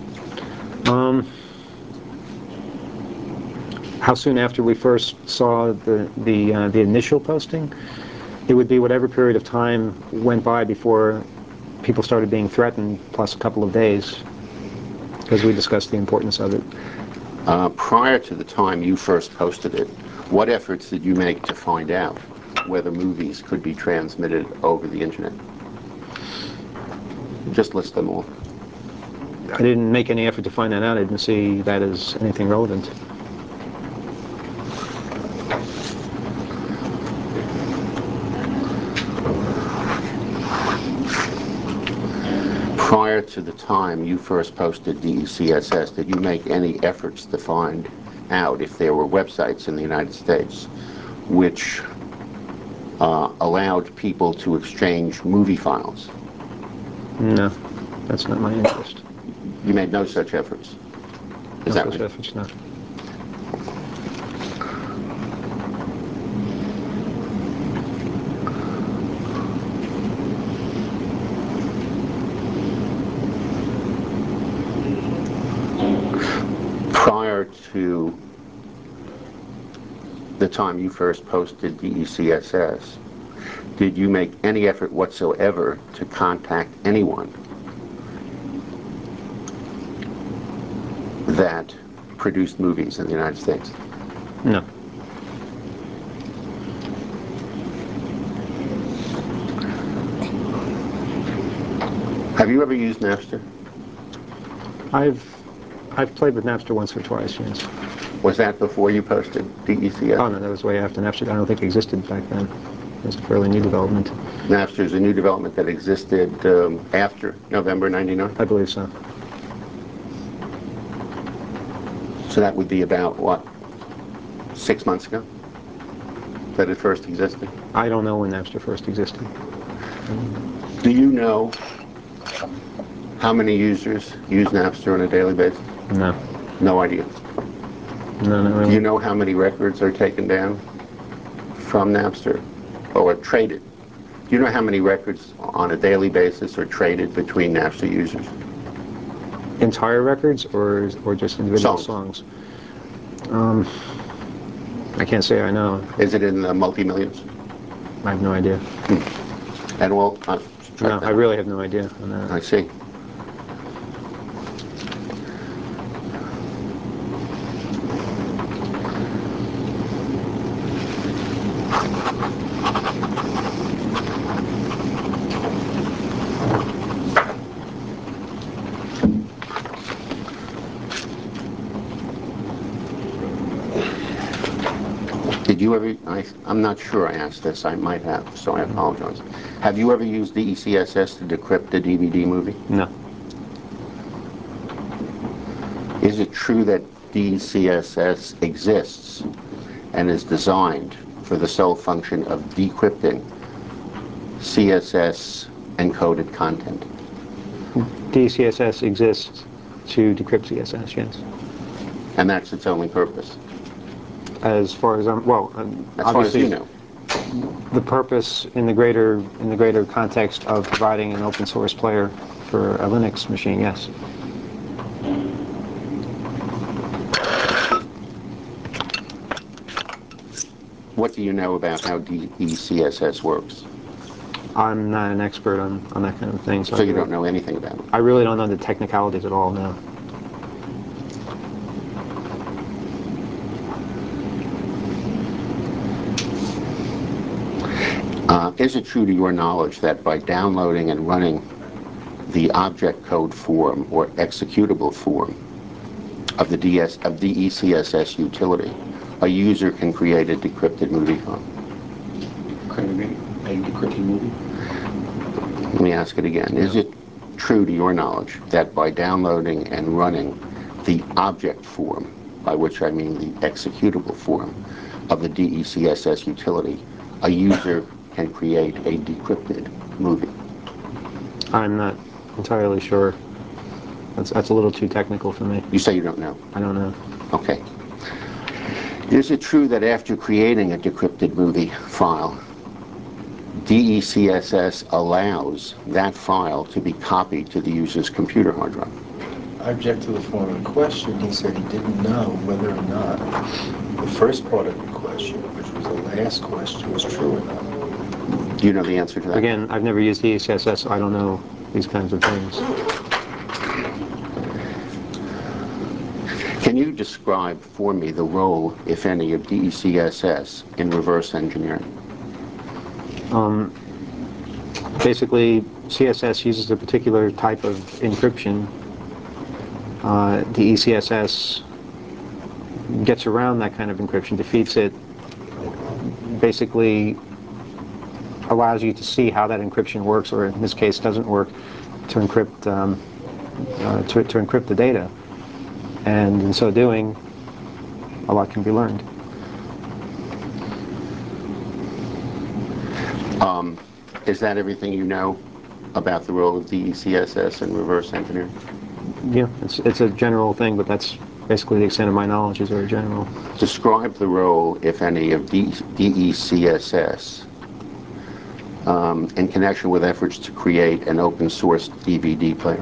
How soon after we first saw the initial posting? It would be whatever period of time went by before people started being threatened, plus a couple of days, because we discussed the importance of it. Prior to the time you first posted it, what efforts did you make to find out whether movies could be transmitted over the internet? Just list them all. I didn't make any effort to find that out. I didn't see that as anything relevant. Prior to the time you first posted DECSS, did you make any efforts to find out if there were websites in the United States which allowed people to exchange movie files? No, that's not my interest. You made no such efforts? No Is that such right? efforts, no. Prior to the time you first posted DECSS, did you make any effort whatsoever to contact anyone that produced movies in the United States? No. Have you ever used Napster? I've played with Napster once or twice, yes. Was that before you posted DECSS? Oh no, that was way after Napster. I don't think it existed back then. It was a fairly new development. Napster is a new development that existed after November '99? I believe so. So that would be about, what, 6 months ago that it first existed? I don't know when Napster first existed. Do you know how many users use Napster on a daily basis? No. No idea. No, not Do really. you know how many records are taken down from Napster or traded? Do you know how many records on a daily basis are traded between Napster users? Entire records or just individual songs? I can't say I know. Is it in the multi-millions? I have no idea. And well, No, I really have no idea on that. I see. Did you ever, I'm not sure I asked this, I might have, so I apologize. Have you ever used DECSS to decrypt a DVD movie? No. Is it true that DECSS exists and is designed for the sole function of decrypting CSS encoded content? DCSS exists to decrypt CSS, yes. And that's its only purpose? As far as As far as obviously, you know. the purpose in the greater context of providing an open source player for a Linux machine, yes. What do you know about how DECSS works? I'm not an expert on that kind of thing. So you don't know anything about it? I really don't know the technicalities at all, no. Is it true to your knowledge that by downloading and running the object code form or executable form of the ECSS utility, a user can create a decrypted movie file? Creating a decrypted movie? Let me ask it again. Is it true to your knowledge that by downloading and running the object form, by which I mean the executable form of the DECSS utility, a user can create a decrypted movie? I'm not entirely sure. That's a little too technical for me. You say you don't know. I don't know. Okay. Is it true that after creating a decrypted movie file, DECSS allows that file to be copied to the user's computer hard drive? I object to the form of the question. He said he didn't know whether or not the first part of the question, which was the last question, was true or not. Do you know the answer to that? Again, I've never used DECSS, so I don't know these kinds of things. Can you describe for me the role, if any, of DECSS in reverse engineering? Basically, CSS uses a particular type of encryption. DECSS gets around that kind of encryption, defeats it, basically allows you to see how that encryption works, or in this case doesn't work, to encrypt to encrypt the data. And in so doing, a lot can be learned. Is that everything you know about the role of DECSS in reverse engineering? Yeah, it's a general thing, but that's basically the extent of my knowledge is very general. Describe the role, if any, of DECSS in connection with efforts to create an open source DVD player.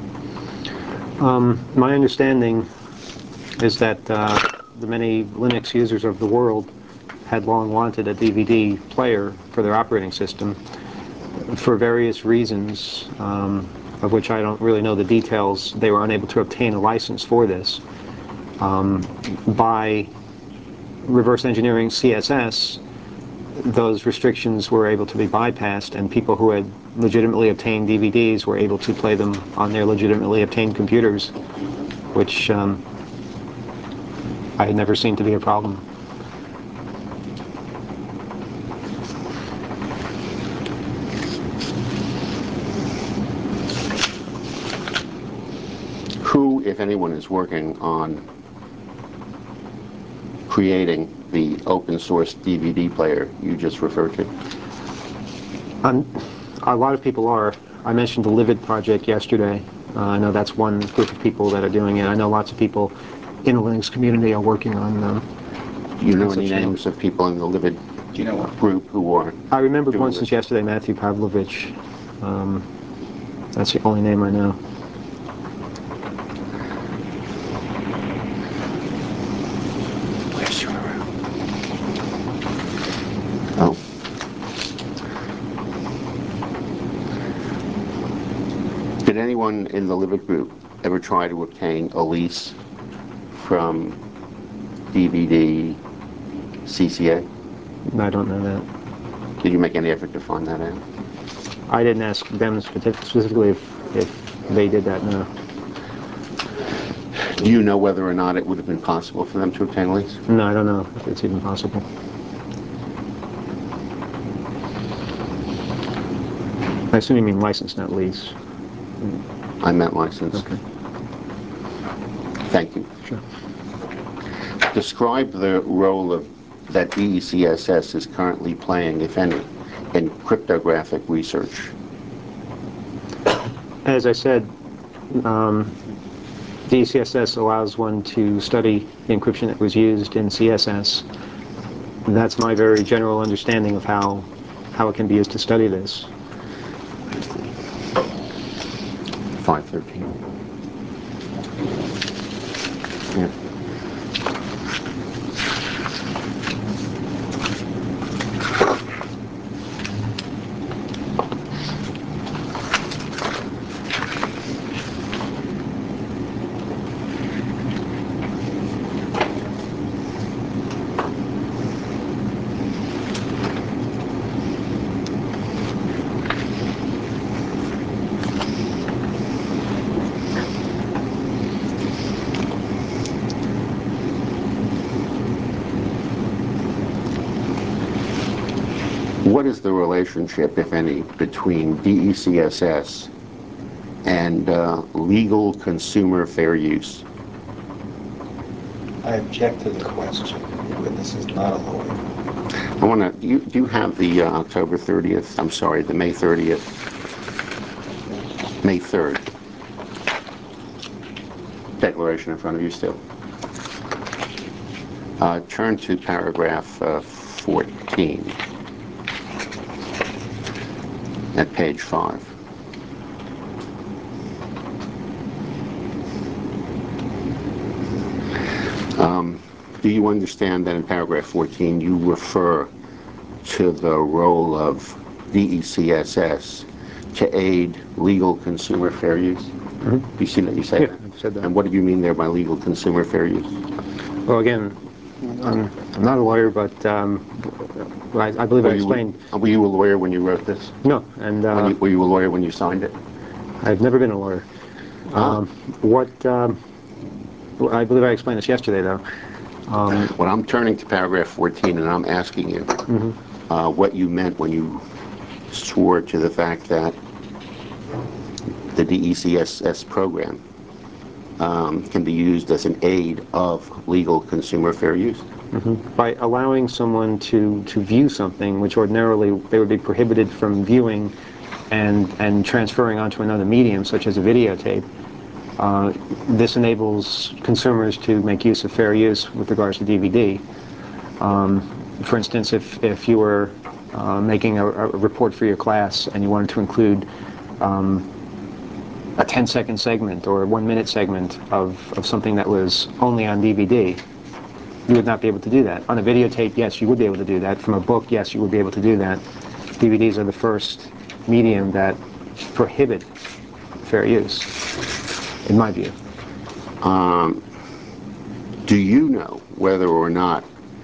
My understanding is that the many Linux users of the world had long wanted a DVD player for their operating system for various reasons, of which I don't really know the details. They were unable to obtain a license for this. By reverse engineering CSS, those restrictions were able to be bypassed, and people who had legitimately obtained DVDs were able to play them on their legitimately obtained computers, which I had never seen to be a problem. Who, if anyone, is working on creating the open source DVD player you just referred to? A lot of people are. I mentioned the Livid project yesterday. I know that's one group of people that are doing it. I know lots of people in the Linux community are working on Do you know any names of people in the Livid group who are? I remembered doing one this? since yesterday, Matthew Pavlovich. That's the only name I know. Oh. Did anyone in the Livid group ever try to obtain a lease from DVD CCA? I don't know that. Did you make any effort to find that out? I didn't ask them specifically if they did that, no. Do you know whether or not it would have been possible for them to obtain a lease? No, I don't know if it's even possible. I assume you mean license, not lease. I meant license. Okay. Thank you. Sure. Describe the role of that DECSS is currently playing, if any, in cryptographic research. As I said, DCSS allows one to study the encryption that was used in CSS. That's my very general understanding of how it can be used to study this. 513. Yeah. the relationship, if any, between DECSS and legal consumer fair use? I object to the question. The witness is not a lawyer. I want to, do you have the October 30th, I'm sorry, the May 30th, May 3rd declaration in front of you still? Turn to paragraph 14 at page 5. Do you understand that in paragraph 14 you refer to the role of DECSS to aid legal consumer fair use? Mm-hmm. Do you see that you say Yeah, that? I've said that. And what do you mean there by legal consumer fair use? Well, again, I'm not a lawyer, but I believe I explained. Were you a lawyer when you wrote this? No, and Were you a lawyer when you signed it? I've never been a lawyer. I believe I explained this yesterday, though. Well, I'm turning to paragraph 14 and I'm asking you what you meant when you swore to the fact that the DECSS program can be used as an aid of legal consumer fair use. By allowing someone to view something which ordinarily they would be prohibited from viewing and transferring onto another medium, such as a videotape, this enables consumers to make use of fair use with regards to DVD. For instance, if you were making a report for your class and you wanted to include a 10-second segment or a 1-minute segment of something that was only on DVD, you would not be able to do that. On a videotape, yes, you would be able to do that. From a book, yes, you would be able to do that. DVDs are the first medium that prohibit fair use, in my view. Do you know whether or not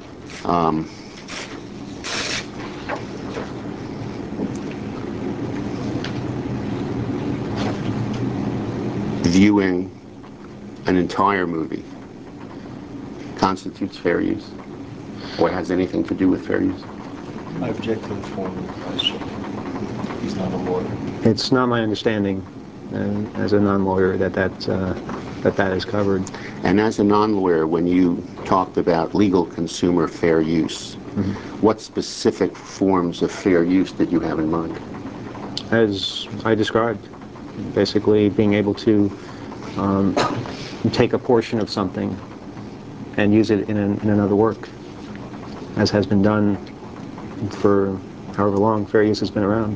viewing an entire movie constitutes fair use or has anything to do with fair use? I object to the form of the question. He's not a lawyer. It's not my understanding, as a non-lawyer, that is covered. And as a non-lawyer, when you talked about legal consumer fair use, what specific forms of fair use did you have in mind? As I described, basically being able to take a portion of something and use it in another work, as has been done for however long fair use has been around.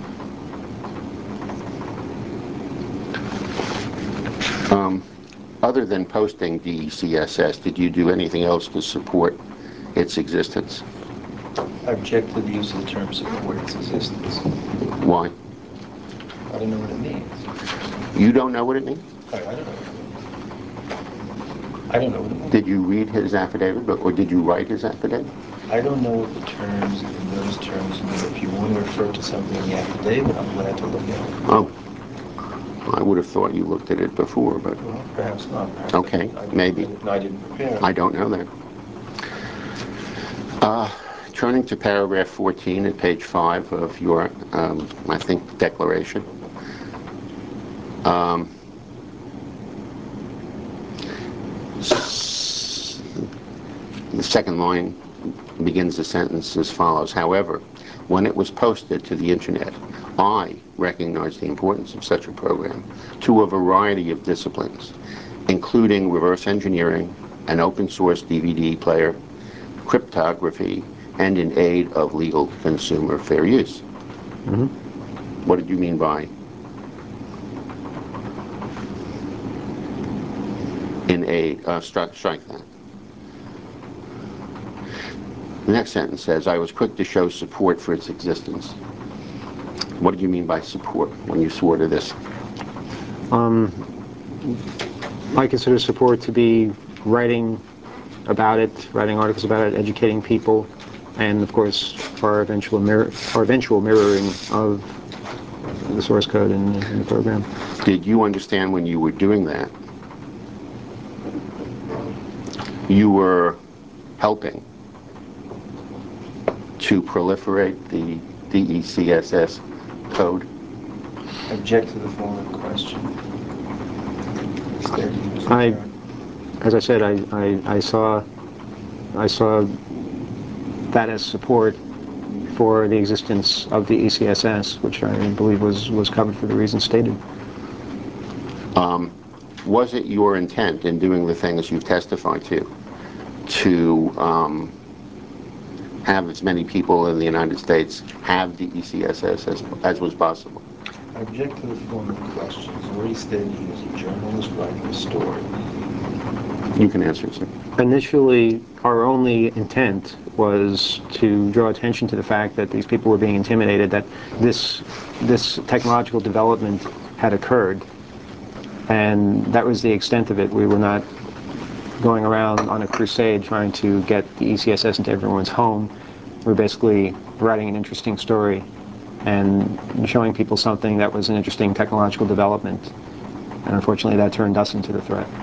Other than posting DECSS, did you do anything else to support its existence? I object to the use of the term support its existence. Why? I don't know what it means. You don't know what it means? I don't know what it means. I don't know what it means. Did you read his affidavit, or did you write his affidavit? I don't know what the terms in those terms mean. If you want to refer to something in the affidavit, I'm glad to look at it. Oh, I would have thought you looked at it before, but Well, perhaps not. Perhaps okay, maybe. I didn't prepare. I don't know that. Turning to paragraph 14 at page 5 of your, I think, declaration. The second line begins the sentence as follows. However, when it was posted to the internet, I recognized the importance of such a program to a variety of disciplines, including reverse engineering, an open source DVD player, cryptography, and in aid of legal consumer fair use. What did you mean by in aid? Strike that. The next sentence says, I was quick to show support for its existence. What did you mean by support when you swore to this? I consider support to be writing about it, writing articles about it, educating people, and of course our eventual mirroring of the source code in the program. Did you understand when you were doing that, you were helping to proliferate the DECSS code? Object to the form of the question. As I said, I saw that as support for the existence of the ECSS, which I believe was covered for the reasons stated. Was it your intent in doing the things you've testified to have as many people in the United States have the ECSS as was possible? I object to the form of the question. He's already stated he was a journalist writing a story. You can answer, sir. Initially, our only intent was to draw attention to the fact that these people were being intimidated, that this technological development had occurred, and that was the extent of it. We were not going around on a crusade trying to get the ECSS into everyone's home. We were basically writing an interesting story and showing people something that was an interesting technological development. And unfortunately, that turned us into the threat.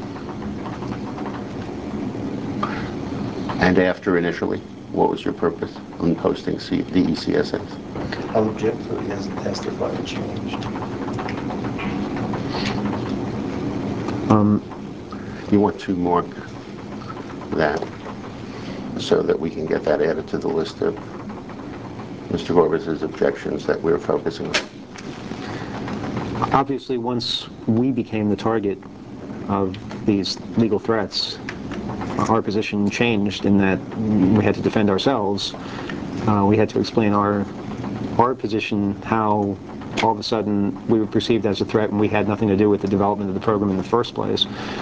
And after initially, what was your purpose in posting the ECSS? I'll object to it. He hasn't testified or changed. You want to mark that so that we can get that added to the list of Mr. Gorbis's objections that we're focusing on. Obviously, once we became the target of these legal threats, our position changed in that we had to defend ourselves. We had to explain our position, how all of a sudden we were perceived as a threat and we had nothing to do with the development of the program in the first place.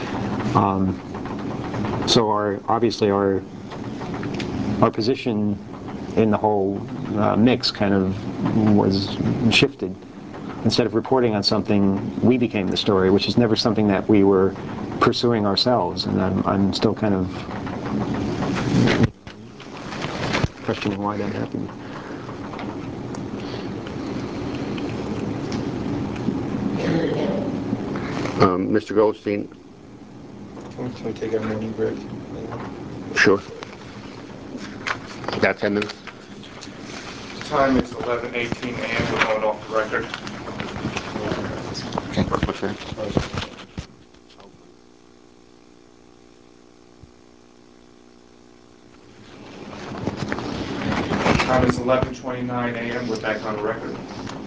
So obviously our position in the whole mix kind of was shifted. Instead of reporting on something, we became the story, which is never something that we were pursuing ourselves, and I'm still kind of questioning why that happened. Mr. Goldstein? Can we take our morning break? Sure. Got 10 minutes? Time is 11:18 a.m. We're going off the record. Okay. What's that? Time is 11:29 a.m. We're back on the record.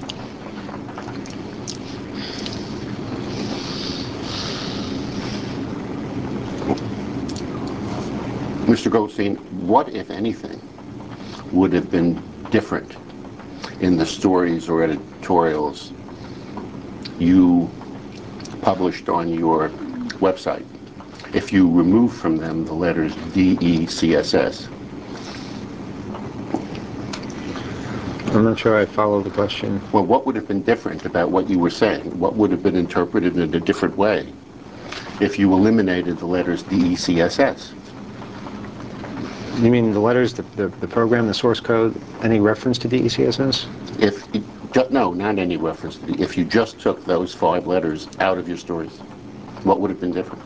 Mr. Goldstein, what, if anything, would have been different in the stories or editorials you published on your website if you removed from them the letters DECSS? I'm not sure I follow the question. Well, what would have been different about what you were saying? What would have been interpreted in a different way if you eliminated the letters DECSS? You mean the letters, the program, the source code, any reference to DECSS? No, not any reference to if you just took those 5 letters out of your stories, what would have been different?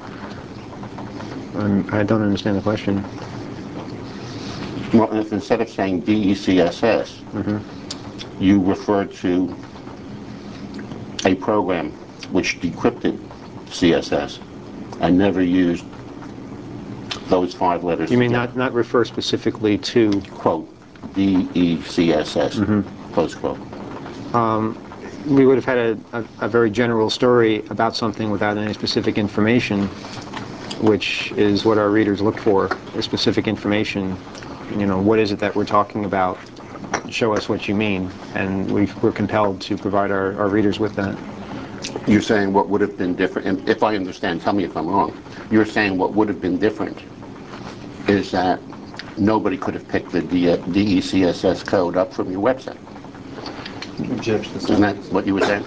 I don't understand the question. Well, if instead of saying DECSS, you referred to a program which decrypted CSS and never used those 5 letters. You mean not refer specifically to? Quote, DECSS, close quote. We would have had a very general story about something without any specific information, which is what our readers look for, is specific information. You know, what is it that we're talking about? Show us what you mean. And we're compelled to provide our readers with that. You're saying what would have been different, and if I understand, tell me if I'm wrong. You're saying what would have been different is that nobody could have picked the DECSS code up from your website. Objection. Isn't that what you were saying?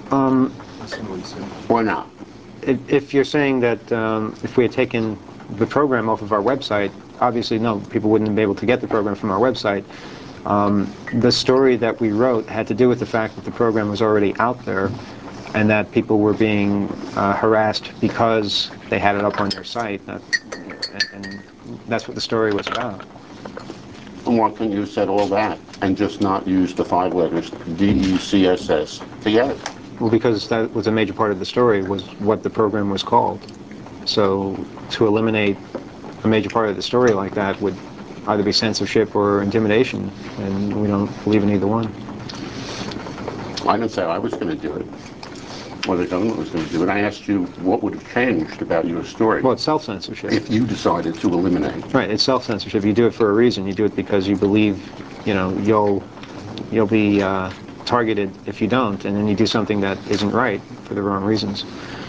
Or not? If you're saying that if we had taken the program off of our website, obviously no, people wouldn't be able to get the program from our website. The story that we wrote had to do with the fact that the program was already out there and that people were being harassed because they had it up on their site, and that's what the story was about. And why couldn't you have said all that and just not use the 5 letters DECSS together? Well, because that was a major part of the story, was what the program was called. So to eliminate a major part of the story like that would either be censorship or intimidation, and we don't believe in either one. I didn't say I was going to do it, or the government was going to do it. I asked you what would have changed about your story Well, it's self-censorship. if you decided to eliminate. Right, it's self-censorship. You do it for a reason. You do it because you believe, you know, you'll be targeted if you don't, and then you do something that isn't right for the wrong reasons.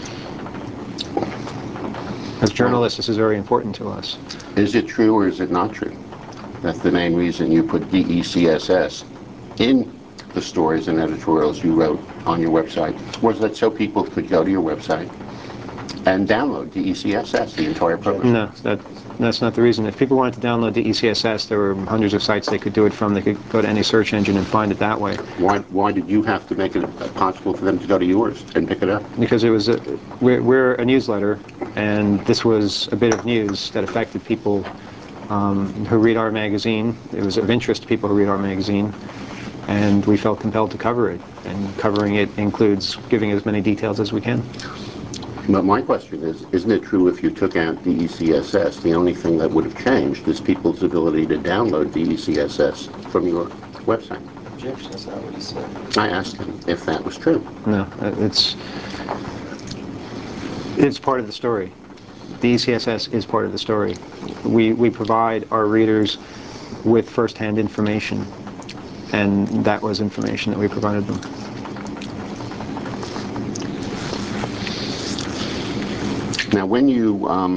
As journalists, this is very important to us. Is it true or is it not true that the main reason you put DECSS in the stories and editorials you wrote on your website was that so people could go to your website and download DECSS, the entire program? No, that's not the reason. If people wanted to download DECSS, there were hundreds of sites they could do it from. They could go to any search engine and find it that way. Why did you have to make it possible for them to go to yours and pick it up? Because it was we're a newsletter, and this was a bit of news that affected people who read our magazine. It was of interest to people who read our magazine, and we felt compelled to cover it. And covering it includes giving as many details as we can. But my question is, isn't it true if you took out DECSS, the only thing that would have changed is people's ability to download DECSS from your website? Objection, that's not what he said. I asked him if that was true. No, it's part of the story. DECSS is part of the story. We provide our readers with first-hand information, and that was information that we provided them. Now, when you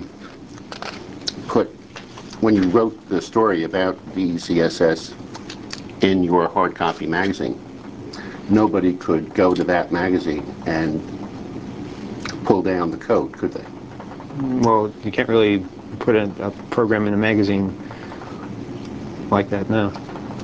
wrote the story about DECSS in your hard copy magazine, nobody could go to that magazine and pull down the code, could they? Well, you can't really put a program in a magazine like that, no.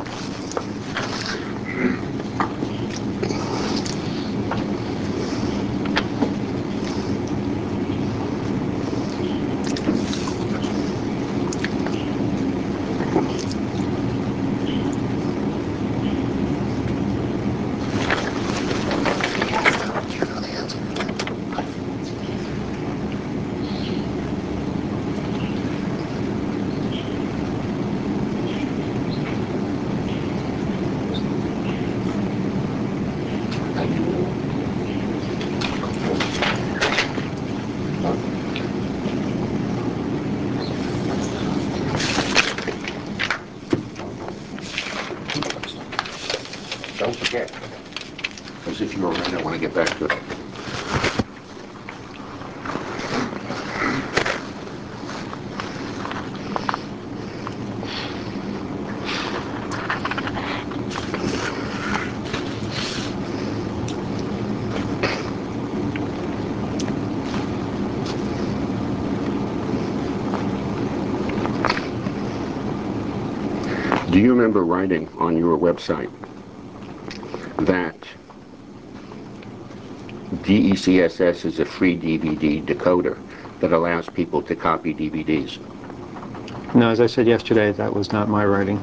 Don't forget. Because if you're right, I want to get back to it. Do you remember writing on your website that DECSS is a free DVD decoder that allows people to copy DVDs? No, as I said yesterday, that was not my writing.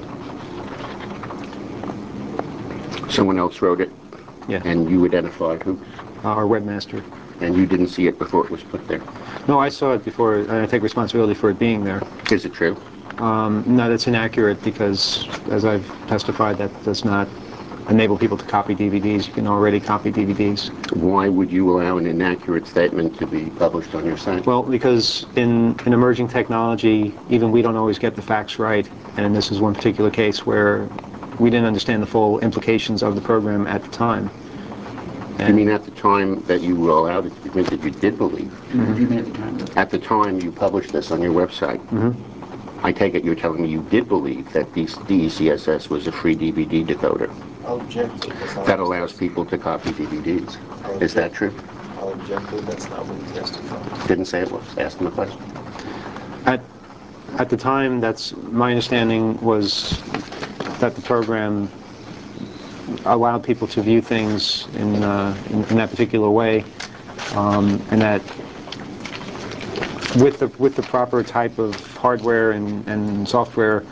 Someone else wrote it? Yeah. And you identified who? Our webmaster. And you didn't see it before it was put there? No, I saw it before, and I take responsibility for it being there. Is it true? No, that's inaccurate because, as I've testified, that does not enable people to copy DVDs. You can already copy DVDs. Why would you allow an inaccurate statement to be published on your site? Well, because in emerging technology, even we don't always get the facts right, and this is one particular case where we didn't understand the full implications of the program at the time. You mean at the time that you were allowed to admit that you did believe? What do you mean at the time? At the time you published this on your website, I take it you're telling me you did believe that DECSS was a free DVD decoder I'll object to it. That's not that what he allows testified. people to copy DVDs. Is that true? I'll object to it. That's not what he testified. Didn't say it was. Ask him a question. At the time, that's my understanding was that the program allowed people to view things in that particular way, and that with the proper type of hardware and software,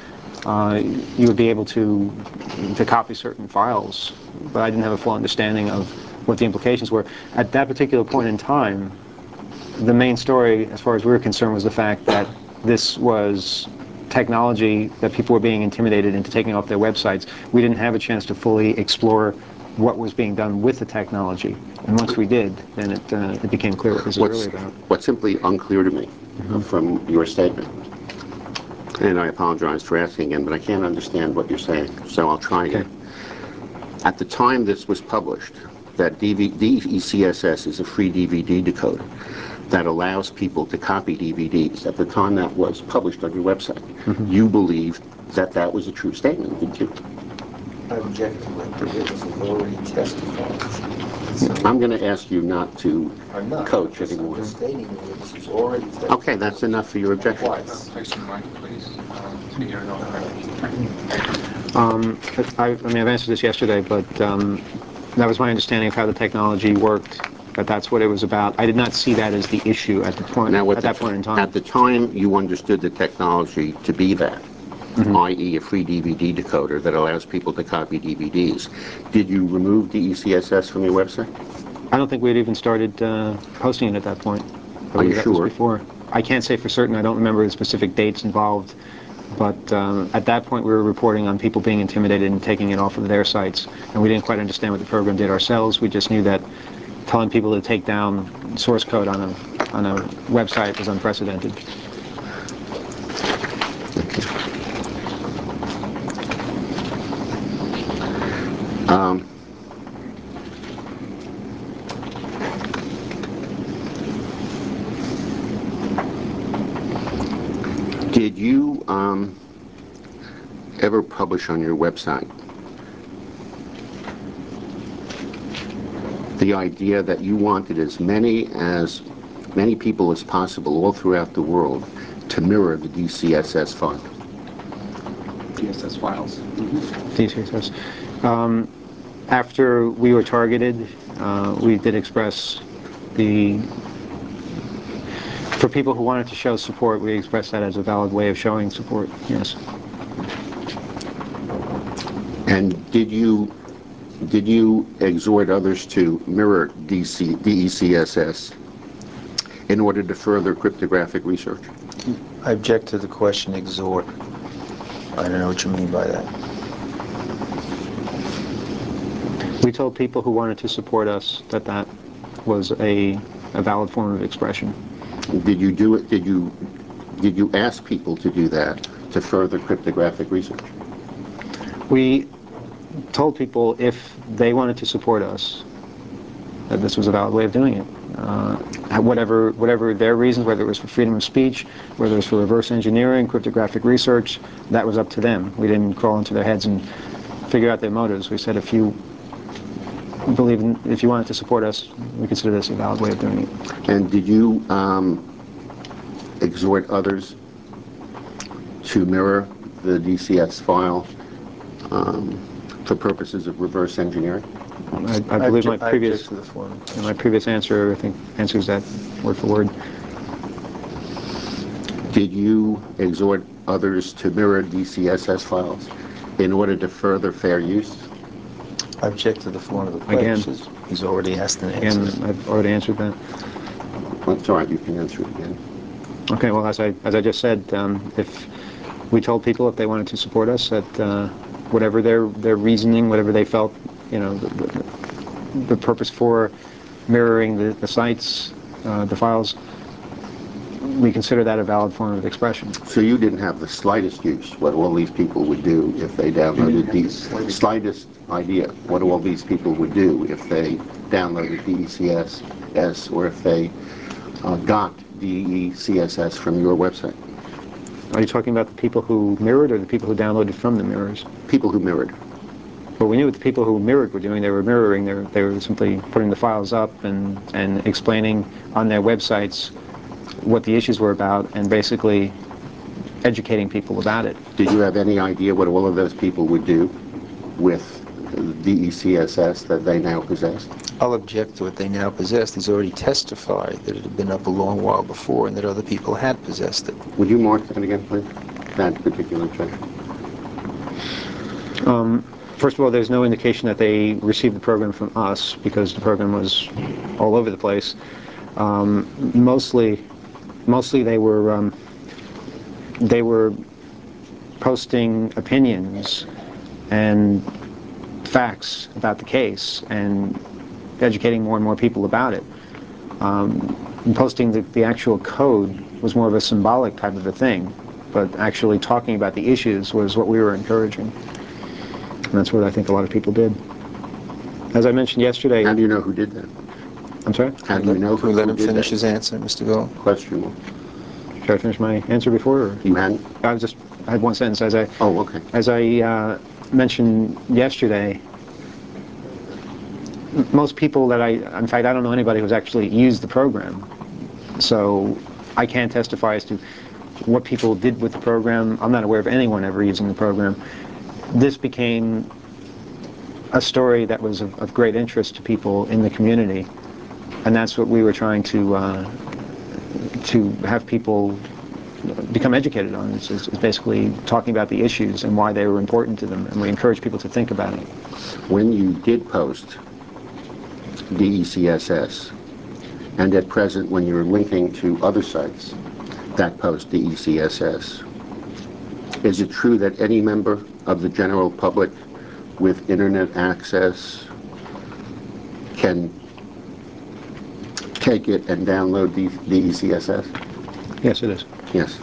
you would be able to copy certain files, but I didn't have a full understanding of what the implications were. At that particular point in time, the main story, as far as we were concerned, was the fact that this was technology that people were being intimidated into taking off their websites. We didn't have a chance to fully explore what was being done with the technology. And once we did, then it became clear what this was really about. What's simply unclear to me from your statement, and I apologize for asking again, but I can't understand what you're saying, so I'll try again. Okay. At the time this was published, that DECSS is a free DVD decoder that allows people to copy DVDs. At the time that was published on your website, you believed that that was a true statement, didn't you? I object to it. It was already testified. I'm going to ask you not to coach anymore. I'm stating that this was already testified. Okay, that's enough for your objection. Place your mic, please. So you're not I mean, I've answered this yesterday, but that was my understanding of how the technology worked. But that's what it was about. I did not see that as the issue at the point. Now, at that point in time. At the time, you understood the technology to be that, i.e., a free DVD decoder that allows people to copy DVDs. Did you remove DECSS from your website? I don't think we had even started posting it at that point. Are you sure? Before. I can't say for certain. I don't remember the specific dates involved. But at that point, we were reporting on people being intimidated and taking it off of their sites. And we didn't quite understand what the program did ourselves. We just knew that telling people to take down source code on a website was unprecedented. Did you ever publish on your website the idea that you wanted as many people as possible all throughout the world to mirror the DCSS file? DSS files. DCSS. After we were targeted, we did express for people who wanted to show support, we expressed that as a valid way of showing support, yes. And did you exhort others to mirror DECSS in order to further cryptographic research? I object to the question exhort. I don't know what you mean by that. We told people who wanted to support us that that was a valid form of expression. Did you do it? Did you ask people to do that to further cryptographic research? We told people if they wanted to support us, that this was a valid way of doing it. Whatever their reasons, whether it was for freedom of speech, whether it was for reverse engineering, cryptographic research, that was up to them. We didn't crawl into their heads and figure out their motives. We said if you wanted to support us, we consider this a valid way of doing it. And did you exhort others to mirror the DCS file for purposes of reverse engineering? I believe my previous answer, I think, answers that word for word. Did you exhort others to mirror DCSS files in order to further fair use? I object to the form of the question. Again, he's already asked and answered. Again, I've already answered that. Well, it's all right, you can answer it again. Okay, well, as I just said, if we told people if they wanted to support us, that whatever their reasoning, whatever they felt, the purpose for mirroring the sites, the files, we consider that a valid form of expression. So you didn't have the slightest use what all these people would do if they downloaded these, slightest idea what all these people would do if they downloaded DECSS or if they got DECSS from your website? Are you talking about the people who mirrored or the people who downloaded from the mirrors? People who mirrored. Well, we knew what the people who mirrored were doing. They were mirroring. They were simply putting the files up and explaining on their websites what the issues were about and basically educating people about it. Did you have any idea what all of those people would do with DECSS that they now possess? I'll object to what they now possess. He's already testified that it had been up a long while before and that other people had possessed it. Would you mark that again, please? That particular objection. First of all, there's no indication that they received the program from us, because the program was all over the place. Mostly they were posting opinions and facts about the case and educating more and more people about it. Posting the actual code was more of a symbolic type of a thing, but actually talking about the issues was what we were encouraging. And that's what I think a lot of people did. As I mentioned yesterday... How do you know who did that? I'm sorry? How do you know Can we who let him did finish that? his answer, Mr. Gold? Question. Should I finish my answer before? Or? You hadn't? I had one sentence. Oh, okay. As I mentioned yesterday, most people that in fact, I don't know anybody who's actually used the program. So I can't testify as to what people did with the program. I'm not aware of anyone ever using the program. This became a story that was of great interest to people in the community, and that's what we were trying to have people become educated on. Is basically talking about the issues and why they were important to them, and we encourage people to think about it. When you did post DECSS, and at present when you're linking to other sites that post DECSS, is it true that any member of the general public with internet access can take it and download DECSS? Yes, it is. Yes.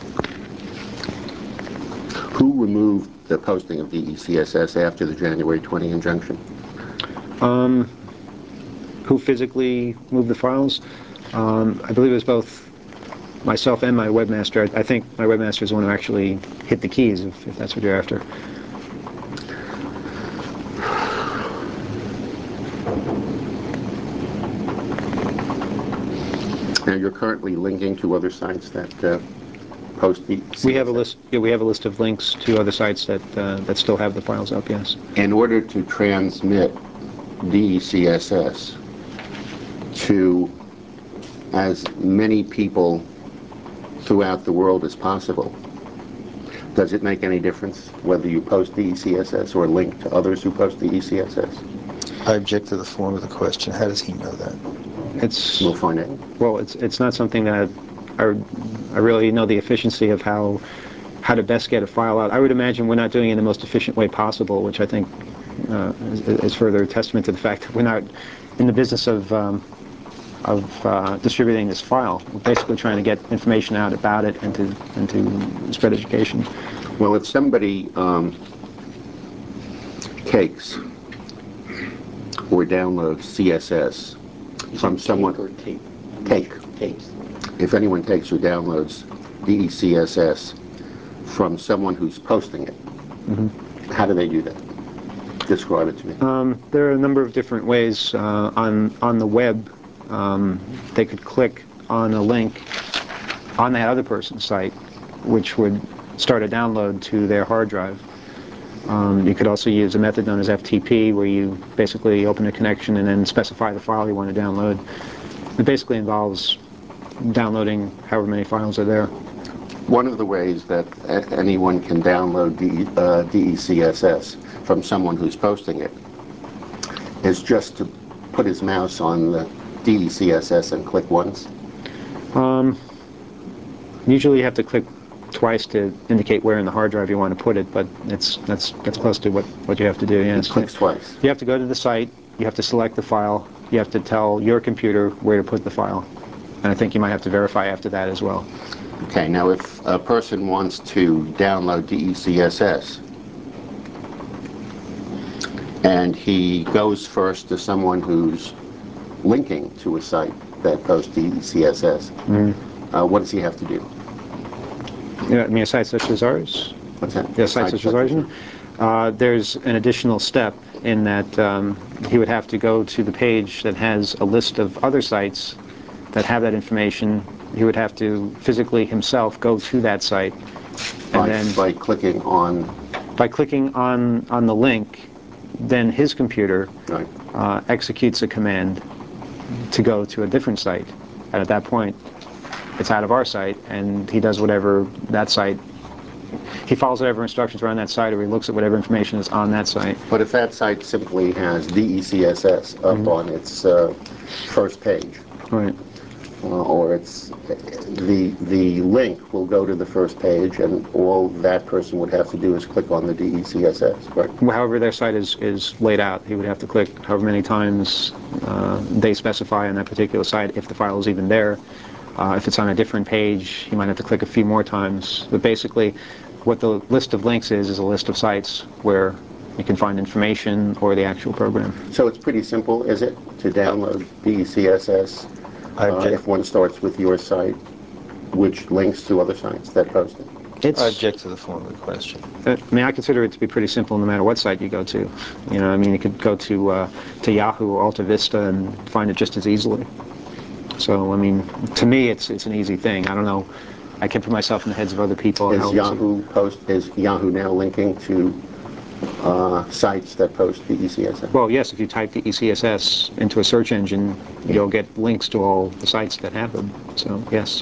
Who removed the posting of DECSS after the January 20 injunction? Who physically moved the files? I believe it was both myself and my webmaster. I think my webmaster is the one who actually hit the keys, if that's what you're after. Now you're currently linking to other sites that post DECSS. We have a list. Yeah, we have a list of links to other sites that still have the files up. Yes. In order to transmit DECSS to as many people throughout the world as possible, does it make any difference whether you post DECSS or link to others who post DECSS? I object to the form of the question. How does he know that? We'll find out. Well, it's not something that I really know the efficiency of how to best get a file out. I would imagine we're not doing it in the most efficient way possible, which I think is further a testament to the fact that we're not in the business of distributing this file. We're basically trying to get information out about it and to spread education. Well, if somebody takes or downloads CSS from someone... Takes. If anyone takes or downloads DECSS from someone who's posting it, how do they do that? Describe it to me. There are a number of different ways on the web. They could click on a link on that other person's site, which would start a download to their hard drive. You could also use a method known as FTP, where you basically open a connection and then specify the file you want to download. It basically involves downloading however many files are there. One of the ways that anyone can download DECSS from someone who's posting it is just to put his mouse on the DECSS and click once. Usually you have to click twice to indicate where in the hard drive you want to put it, but that's close to what you have to do. Yes. He clicks twice. You have to go to the site, you have to select the file, you have to tell your computer where to put the file, and I think you might have to verify after that as well. Okay, now if a person wants to download DECSS and he goes first to someone who's linking to a site that posts DECSS, what does he have to do? Yeah, I mean, a site such as ours? What's that? Yeah, sites such as ours? There's an additional step in that he would have to go to the page that has a list of other sites that have that information. He would have to physically himself go to that site, and then by clicking on the link, then his computer right. Executes a command to go to a different site, and at that point it's out of our site, and he does whatever that site he follows whatever instructions are on that site, or he looks at whatever information is on that site. But if that site simply has DECSS up on its first page, Right. or it's the link will go to the first page, and all that person would have to do is click on the DECSS, right? However their site is laid out, he would have to click however many times they specify on that particular site, if the file is even there. If it's on a different page, he might have to click a few more times. But basically, what the list of links is a list of sites where you can find information or the actual program. So it's pretty simple, is it, to download DECSS if one starts with your site, which links to other sites that post it? I object to the form of the question. I mean, I consider it to be pretty simple no matter what site you go to. You know, I mean, you could go to Yahoo or Alta Vista and find it just as easily. So, I mean, to me, it's an easy thing. I don't know. I can't put myself in the heads of other people. Is Yahoo now linking to sites that post DECSS? Well, yes, if you type the ECSS into a search engine, you'll get links to all the sites that have them. So, yes.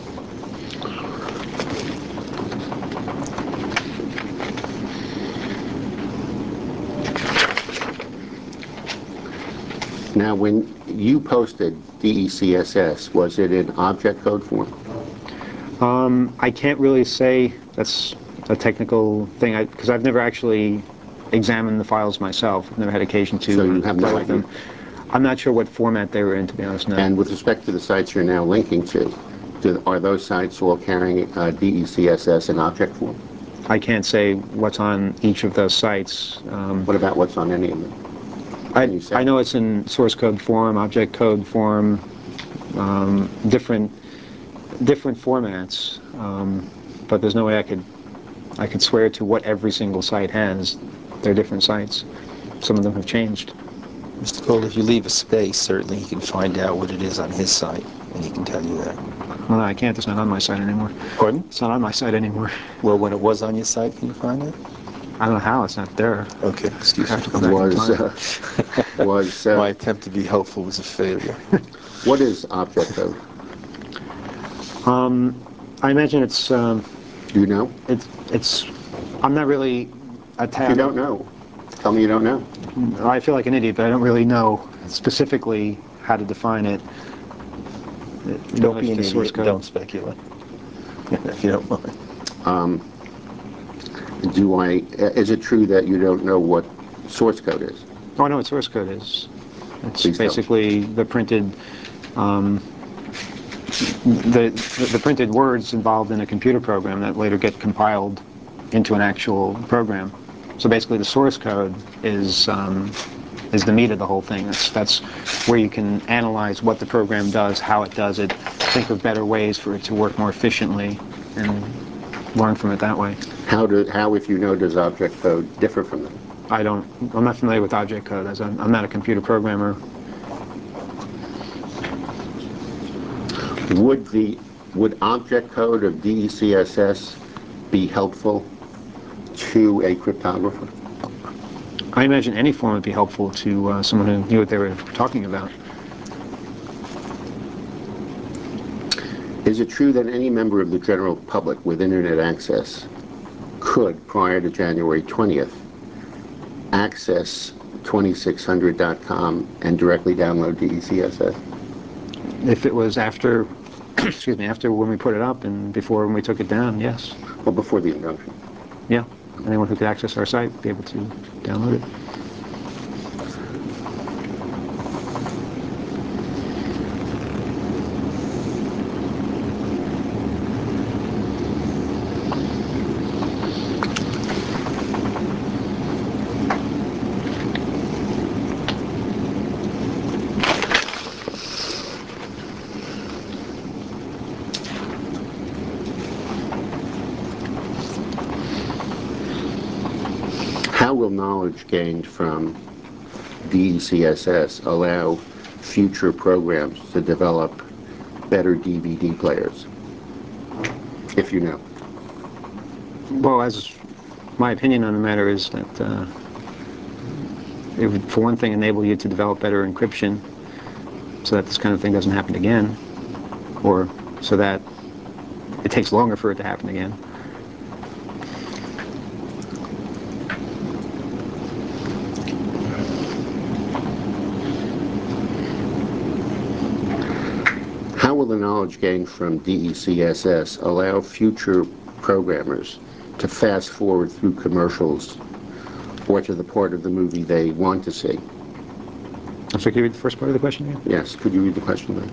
Now, when you posted DECSS, was it in object code form? I can't really say. That's a technical thing, because I've never actually examined the files myself. I've never had occasion to. So you have no play with idea? them. I'm not sure what format they were in, to be honest. No. And with respect to the sites you're now linking to, are those sites all carrying DECSS in object form? I can't say what's on each of those sites. What about what's on any of them? I know it's in source code form, object code form, different formats, but there's no way I could swear to what every single site has. They're different sites. Some of them have changed. Mr. Cole, if you leave a space, certainly he can find out what it is on his site, and he can tell you that. Well, no, I can't. It's not on my site anymore. Pardon? It's not on my site anymore. Well, when it was on your site, can you find it? I don't know how. It's not there. Okay, excuse I me. have to go back in time. My attempt to be helpful was a failure. What is object code? I imagine it's. Do you know? It's. I'm not really a You don't know. Tell me you don't know. I feel like an idiot, but I don't really know specifically how to define it. Don't be an Just source idiot. code. Don't speculate, if you don't mind. Is it true that you don't know what source code is? Oh, I know what source code is. It's Please tell. basically the printed, the printed words involved in a computer program that later get compiled into an actual program. So basically, the source code is the meat of the whole thing. That's where you can analyze what the program does, how it does it, think of better ways for it to work more efficiently, and learn from it that way. How, if you know, does object code differ from that? I'm not familiar with object code, as I'm not a computer programmer. Would object code of DECSS be helpful to a cryptographer? I imagine any form would be helpful to someone who knew what they were talking about. Is it true that any member of the general public with internet access could, prior to January 20th, access 2600.com and directly download DECSS? If it was after, excuse me, after when we put it up and before when we took it down, yes. Well, before the injunction. Yeah. Anyone who could access our site would be able to download it. How will knowledge gained from DECSS allow future programs to develop better DVD players, if you know? Well, as my opinion on the matter is that it would, for one thing, enable you to develop better encryption so that this kind of thing doesn't happen again, or so that it takes longer for it to happen again. will the knowledge gained from DECSS allow future programmers to fast forward through commercials or to the part of the movie they want to see? I'm sorry, can you read the first part of the question again? Yes, could you read the question then?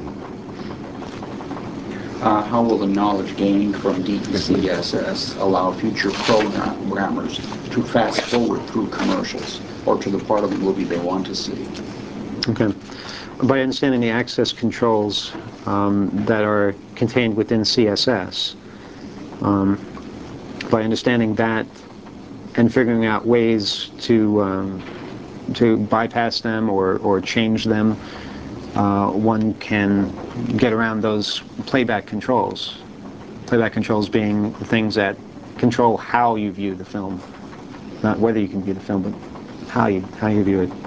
How will the knowledge gained from DECSS allow future programmers to fast forward through commercials or to the part of the movie they want to see? Okay. By understanding the access controls that are contained within CSS, by understanding that and figuring out ways to bypass them or change them, one can get around those playback controls. Playback controls being the things that control how you view the film, not whether you can view the film, but how you view it.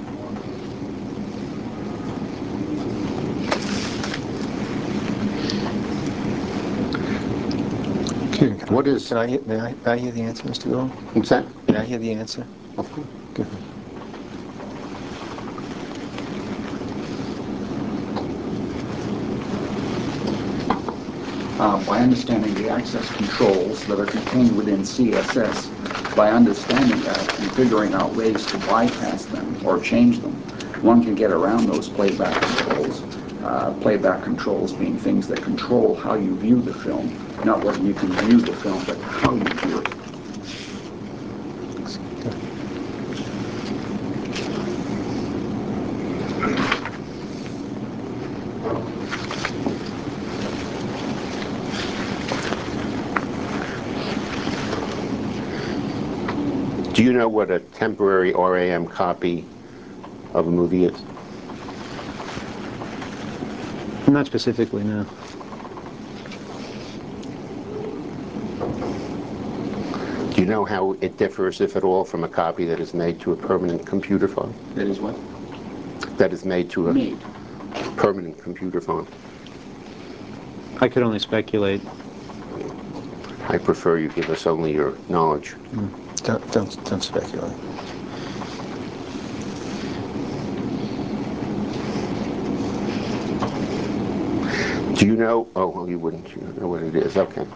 What is... May I hear the answer, Mr. Gold? What's that? May I hear the answer? Of course. Good. By understanding the access controls that are contained within CSS, by understanding that and figuring out ways to bypass them or change them, one can get around those playback controls. Playback controls being things that control how you view the film, not whether you can view the film, but how you view it. Do you know what a temporary RAM copy of a movie is? Not specifically, no. Do you know how it differs, if at all, from a copy that is made to a permanent computer file? That is what? That is made to a Made. permanent computer file. I could only speculate. I prefer you give us only your knowledge. Don't speculate. Do you know? Oh, well, you wouldn't. You don't know what it is. Okay.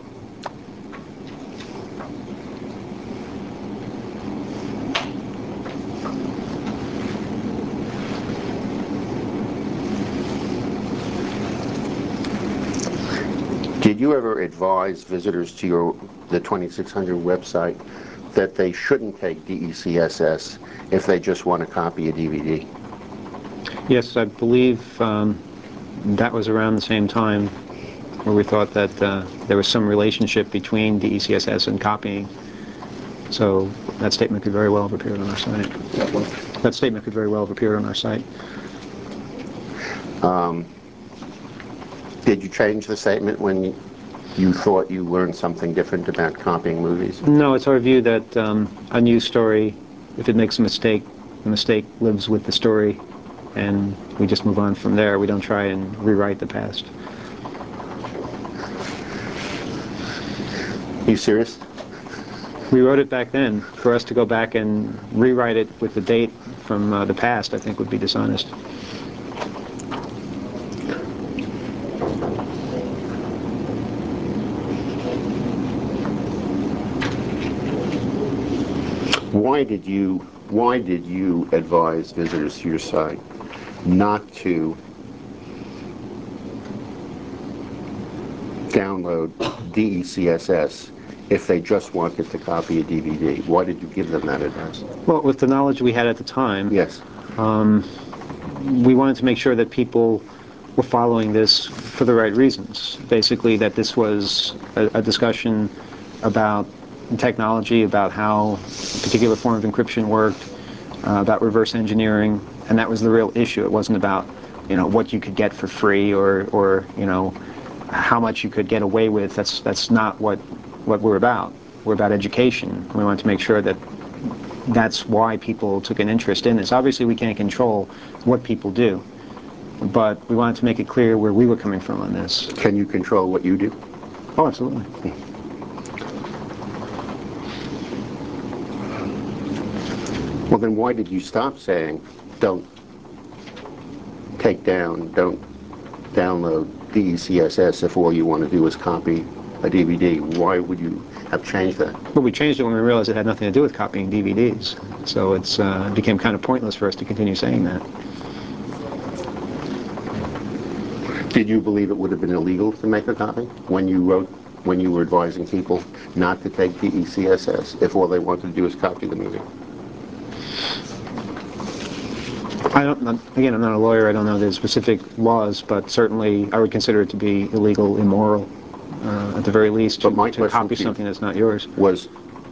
Did you ever advise visitors to the 2600 website that they shouldn't take DECSS if they just want to copy a DVD? Yes, I believe that was around the same time where we thought that there was some relationship between DECSS and copying. So that statement could very well have appeared on our site. That statement could very well have appeared on our site. Did you change the statement when you thought you learned something different about copying movies? No, it's our view that a news story, if it makes a mistake, the mistake lives with the story, and we just move on from there. We don't try and rewrite the past. Are you serious? We wrote it back then. For us to go back and rewrite it with the date from the past, I think would be dishonest. Why did you advise visitors to your site not to download DECSS if they just wanted to copy a DVD? Why did you give them that advice? Well, with the knowledge we had at the time, Yes. we wanted to make sure that people were following this for the right reasons. Basically, that this was a discussion about technology, about how a particular form of encryption worked, about reverse engineering, and that was the real issue. It wasn't about, what you could get for free or how much you could get away with. That's not what we're about. We're about education. We wanted to make sure that that's why people took an interest in this. Obviously, we can't control what people do, but we wanted to make it clear where we were coming from on this. Can you control what you do? Oh, absolutely. Well, then why did you stop saying, don't take down, don't download DECSS if all you want to do is copy a DVD? Why would you have changed that? But we changed it when we realized it had nothing to do with copying DVDs. So it became kind of pointless for us to continue saying that. Did you believe it would have been illegal to make a copy when you were advising people not to take DECSS if all they wanted to do is copy the movie? Again, I'm not a lawyer. I don't know the specific laws, but certainly I would consider it to be illegal, immoral, at the very least, But my to question copy to you something that's not yours. Was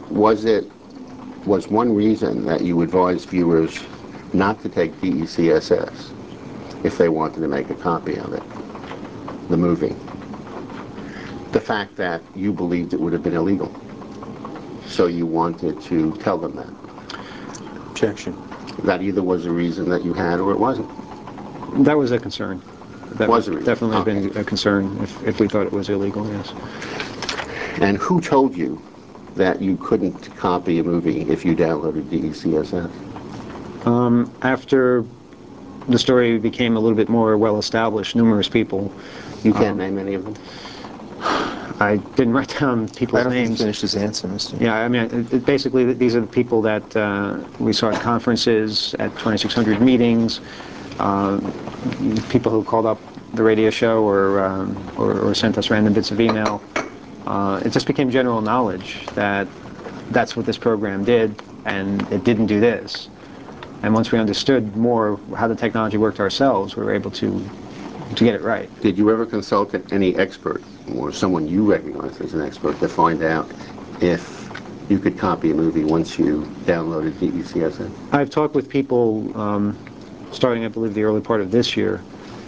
one reason that you advised viewers not to take DECSS if they wanted to make a copy of it, the movie, the fact that you believed it would have been illegal? So you wanted to tell them that? Objection. That either was a reason that you had or it wasn't? That was a concern. That Was a would reason. definitely have Okay. been a concern if we thought it was illegal, yes. And who told you that you couldn't copy a movie if you downloaded DECSS? After the story became a little bit more well-established, numerous people... You can't name any of them? I didn't write down people's I don't think he names. finished his answer, Mr. Yeah, I mean, basically, these are the people that we saw at conferences, at 2600 meetings, people who called up the radio show or sent us random bits of email. It just became general knowledge that that's what this program did, and it didn't do this. And once we understood more how the technology worked ourselves, we were able to get it right. Did you ever consult any expert or someone you recognize as an expert to find out if you could copy a movie once you downloaded DECSS? I've talked with people starting, I believe, the early part of this year.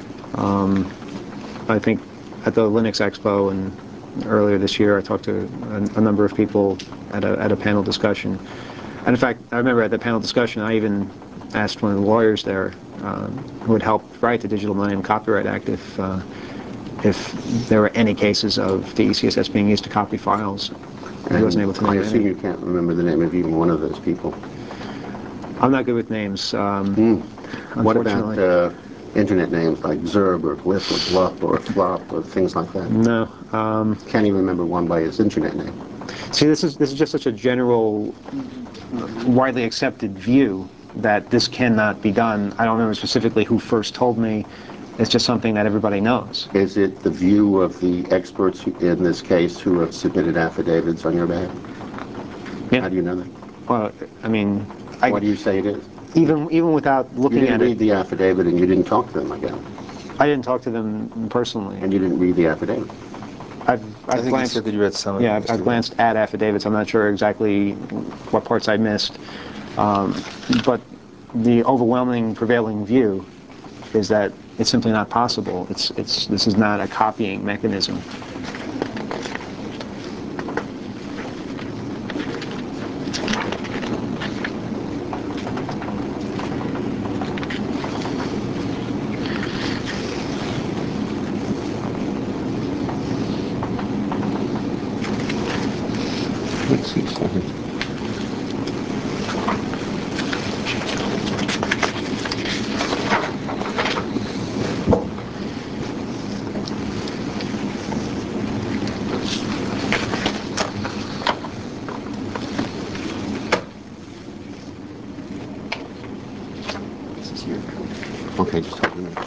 I think at the Linux Expo and earlier this year, I talked to a number of people at a panel discussion. And in fact, I remember at the panel discussion, I even asked one of the lawyers there who had helped write the Digital Millennium Copyright Act if there were any cases of DECSS being used to copy files. He wasn't able to I name assume any. you can't remember the name of even one of those people. I'm not good with names. What about Unfortunately. internet names like Zerb or Glyph or Blup or Flop or things like that? No. Can't even remember one by his internet name. See, this is just such a general, widely accepted view that this cannot be done. I don't remember specifically who first told me. It's just something that everybody knows. Is it the view of the experts in this case who have submitted affidavits on your behalf? Yeah. How do you know that? Well, I mean, Why do you say it is? even without You looking didn't at read it, the affidavit and you didn't talk to them, I guess. I didn't talk to them personally. And you didn't read the affidavit. I've I think he glanced. said that you read some of Yeah, it, I've Mr. glanced at affidavits. I'm not sure exactly what parts I missed, but the overwhelming prevailing view is that it's simply not possible. This is not a copying mechanism. Let's see something. This is here. Okay, just hold a minute.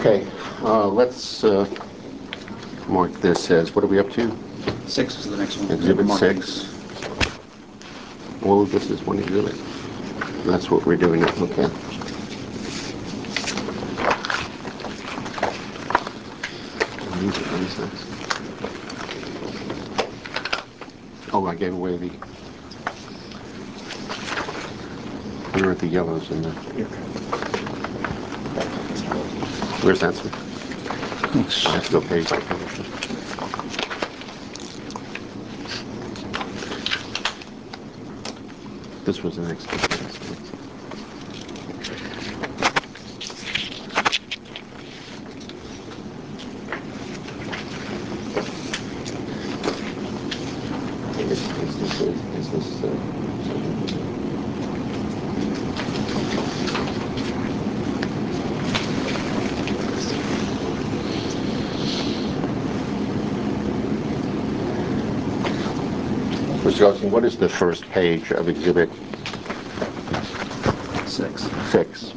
Okay, let's mark this as, what are we up to? 6 is the next one. Exhibit Mark 6. All of this is one exhibit. That's what we're doing now, okay. Oh, I gave away the... Where are the yellows in there? Where's that, sir? Thanks. I have to go page by page. This was the next one. Is this Mr. Goldstein, what is the first page of Exhibit 6. 6?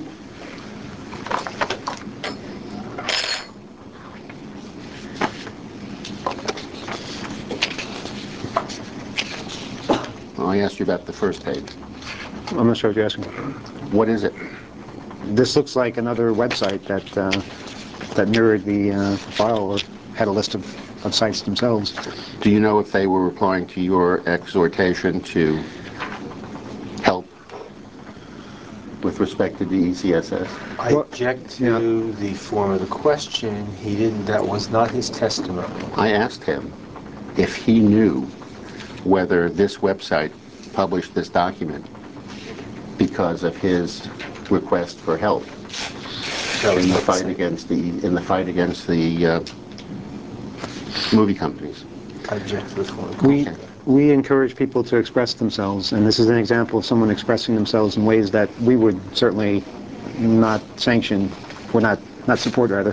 Well, I asked you about the first page. I'm not sure what you're asking. What is it? This looks like another website that that mirrored the file or had a list of sites themselves. Do you know if they were replying to your exhortation to help with respect to DECSS? I object to the form of the question. He didn't, that was not his testimony. I asked him if he knew whether this website published this document because of his request for help in the fight against the movie companies. I object to the form of the question. We encourage people to express themselves, and this is an example of someone expressing themselves in ways that we would certainly not sanction, or not support rather,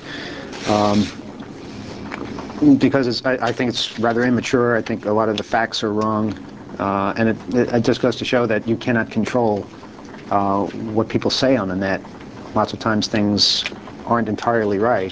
because I think it's rather immature. I think a lot of the facts are wrong, and it just goes to show that you cannot control what people say on the net. Lots of times things aren't entirely right.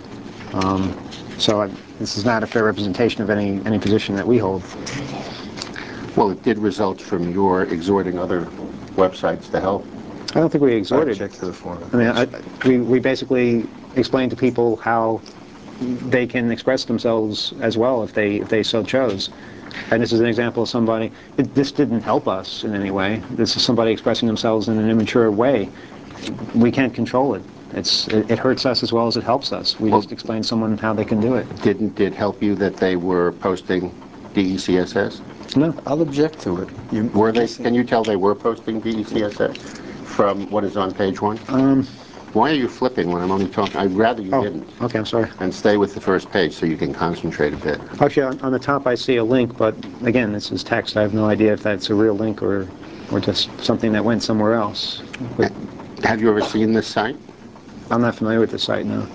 So this is not a fair representation of any position that we hold. Well, it did result from your exhorting other websites to help. I don't think we I exhorted. object to the form of I the mean, we basically explained to people how they can express themselves as well if they so chose. And this is an example of somebody. This didn't help us in any way. This is somebody expressing themselves in an immature way. We can't control it. It hurts us as well as it helps us. We just explain to someone how they can do it. Didn't it help you that they were posting DECSS? No. I'll object to it. Were they? Can you tell they were posting DECSS from what is on page 1? Why are you flipping when I'm only talking? I'd rather you didn't. Okay, I'm sorry. And stay with the first page so you can concentrate a bit. Actually, on the top I see a link, but again, this is text. I have no idea if that's a real link or just something that went somewhere else. But Have you ever seen this site? I'm not familiar with the site, no.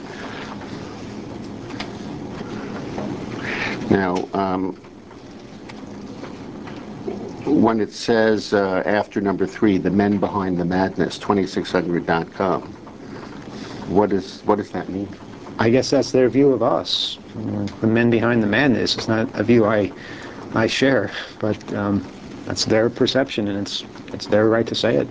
Now, when it says after number 3, the men behind the madness, 2600.com, what does that mean? I guess that's their view of us. The men behind the madness is not a view I share, but that's their perception, and it's their right to say it.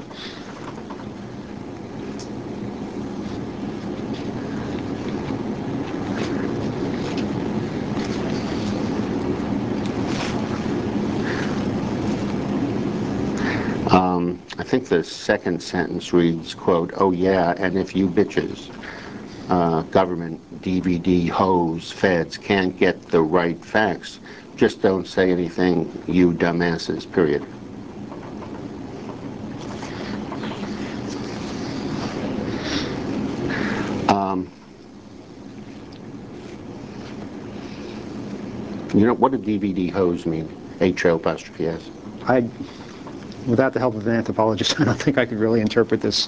I think the second sentence reads, quote, "Oh yeah, and if you bitches, government, DVD, hoes, feds, can't get the right facts, just don't say anything, you dumbasses, period." You know, what do DVD hoes mean? H-O-apostrophe-S. Without the help of an anthropologist, I don't think I could really interpret this.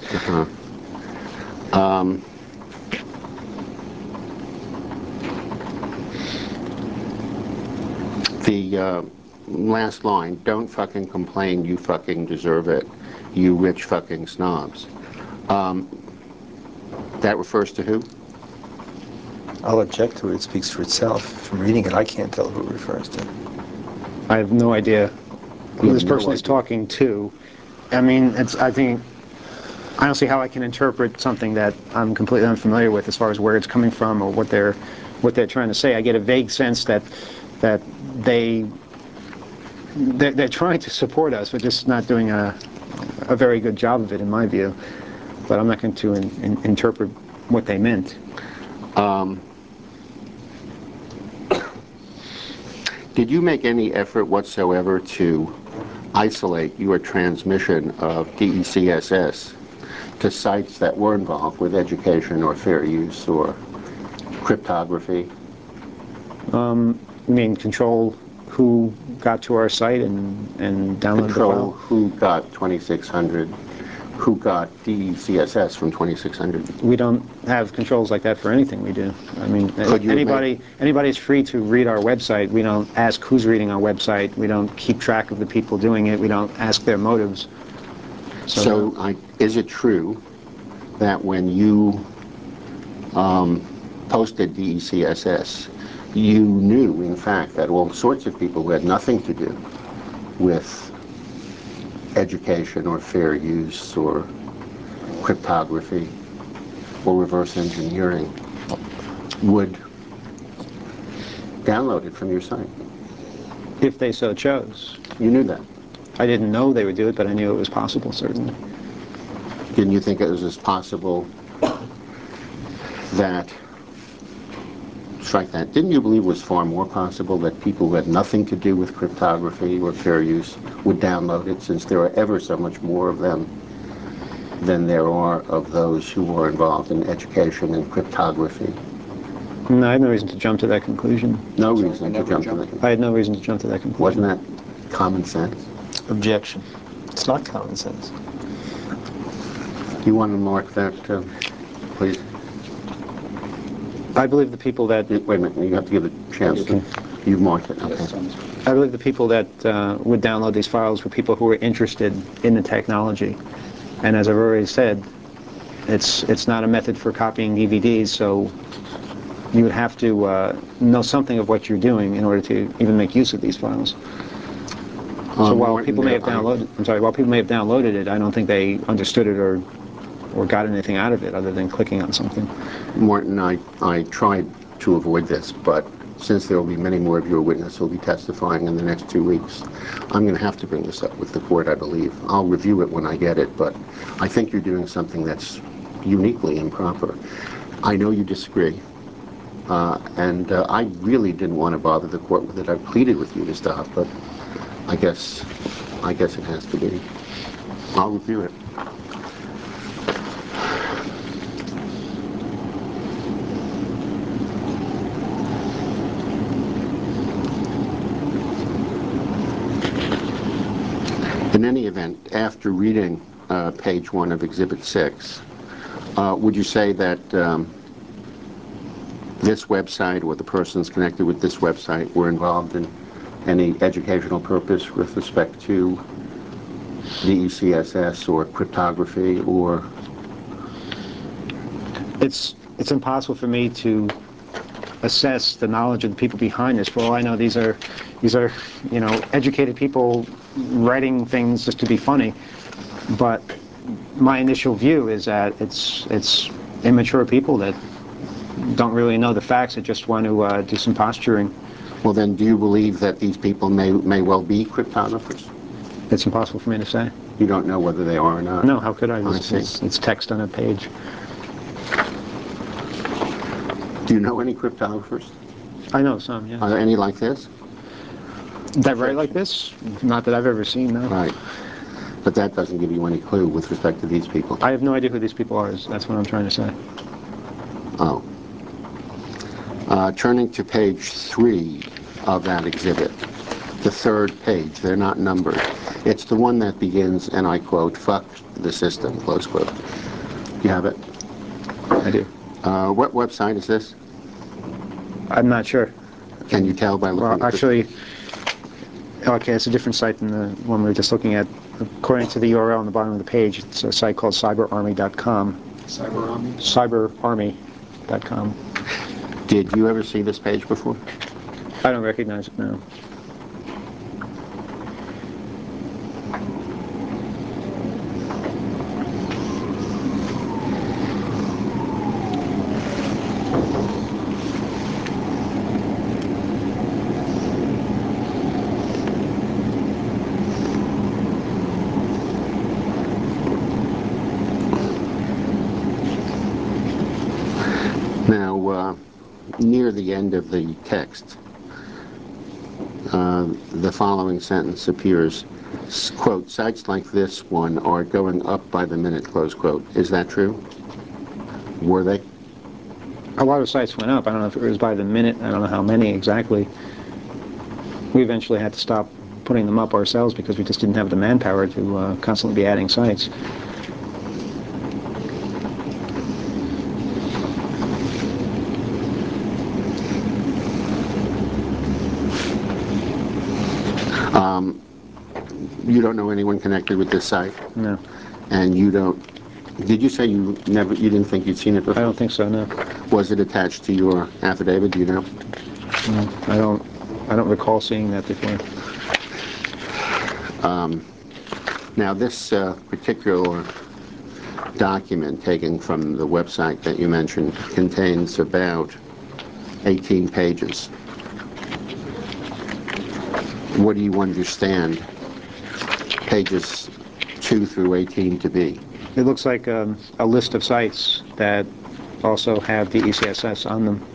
The last line, "Don't fucking complain, you fucking deserve it, you rich fucking snobs." That refers to who? I'll object to it. It speaks for itself. From reading it, I can't tell who it refers to. I have no idea who You this have no person is idea. talking to. I mean, I don't see how I can interpret something that I'm completely unfamiliar with as far as where it's coming from or what they're trying to say. I get a vague sense that they're trying to support us, but just not doing a very good job of it, in my view. But I'm not going to interpret what they meant. Did you make any effort whatsoever to isolate your transmission of DECSS to sites that were involved with education or fair use or cryptography? You mean control who got to our site and downloaded Control the file? who got 2600, who got DECSS from 2600? We don't have controls like that for anything we do. I mean, Could you anybody's free to read our website. We don't ask who's reading our website. We don't keep track of the people doing it. We don't ask their motives. So, is it true that when you posted DECSS, you knew, in fact, that all sorts of people who had nothing to do with education or fair use or cryptography or reverse engineering would download it from your site? If they so chose. You knew that. I didn't know they would do it, but I knew it was possible, certainly. Didn't you think it was as possible that, strike that, didn't you believe it was far more possible that people who had nothing to do with cryptography or fair use would download it, since there are ever so much more of them than there are of those who are involved in education and cryptography? No, I had no reason to jump to that conclusion. No Sorry, reason I to never jump to jumped. that. I had no reason to jump to that conclusion. Wasn't that common sense? Objection. It's not common sense. You want to mark that, please? I believe the people that Wait a minute, you have to give it a chance. You've marked it, okay. Yes, I believe the people that would download these files were people who were interested in the technology. And as I've already said, it's not a method for copying DVDs, so you would have to know something of what you're doing in order to even make use of these files. So while Martin, people may have downloaded it, I don't think they understood it or got anything out of it other than clicking on something. Martin, I tried to avoid this, but since there will be many more of your witnesses who will be testifying in the next 2 weeks, I'm going to have to bring this up with the court, I believe. I'll review it when I get it, but I think you're doing something that's uniquely improper. I know you disagree, and I really didn't want to bother the court with it. I pleaded with you to stop, but I guess it has to be. I'll review it. In any event, after reading page 1 of Exhibit 6, would you say that this website or the persons connected with this website were involved in any educational purpose with respect to DECSS or cryptography or... It's impossible for me to assess the knowledge of the people behind this. For all I know, these are educated people writing things just to be funny. But my initial view is that it's immature people that don't really know the facts, that just want to do some posturing. Well, then, do you believe that these people may well be cryptographers? It's impossible for me to say. You don't know whether they are or not? No, how could I? I see. It's text on a page. Do you know any cryptographers? I know some, yeah. Are there any like this? That write like this? Not that I've ever seen, no. Right. But that doesn't give you any clue with respect to these people. I have no idea who these people are. That's what I'm trying to say. Oh. Turning to page 3 of that exhibit, the third page, they're not numbered. It's the one that begins, and I quote, "fuck the system," close quote. You have it? I do. What website is this? I'm not sure. Can you tell by looking Well, at actually, okay, it's a different site than the one we were just looking at. According to the URL on the bottom of the page, it's a site called cyberarmy.com. CyberArmy? Cyberarmy.com. Did you ever see this page before? I don't recognize it now. Now, near the end of the text, the following sentence appears, quote, sites like this one are going up by the minute, close quote. Is that true? Were they? A lot of sites went up. I don't know if it was by the minute. I don't know how many exactly. We eventually had to stop putting them up ourselves because we just didn't have the manpower to constantly be adding sites. You don't know anyone connected with this site? No. And you don't... Did you say you didn't think you'd seen it before? I don't think so, no. Was it attached to your affidavit, do you know? No, I don't recall seeing that before. Now, this particular document taken from the website that you mentioned contains about 18 pages. What do you understand pages 2 through 18 to be? It looks like a list of sites that also have the ECSS on them.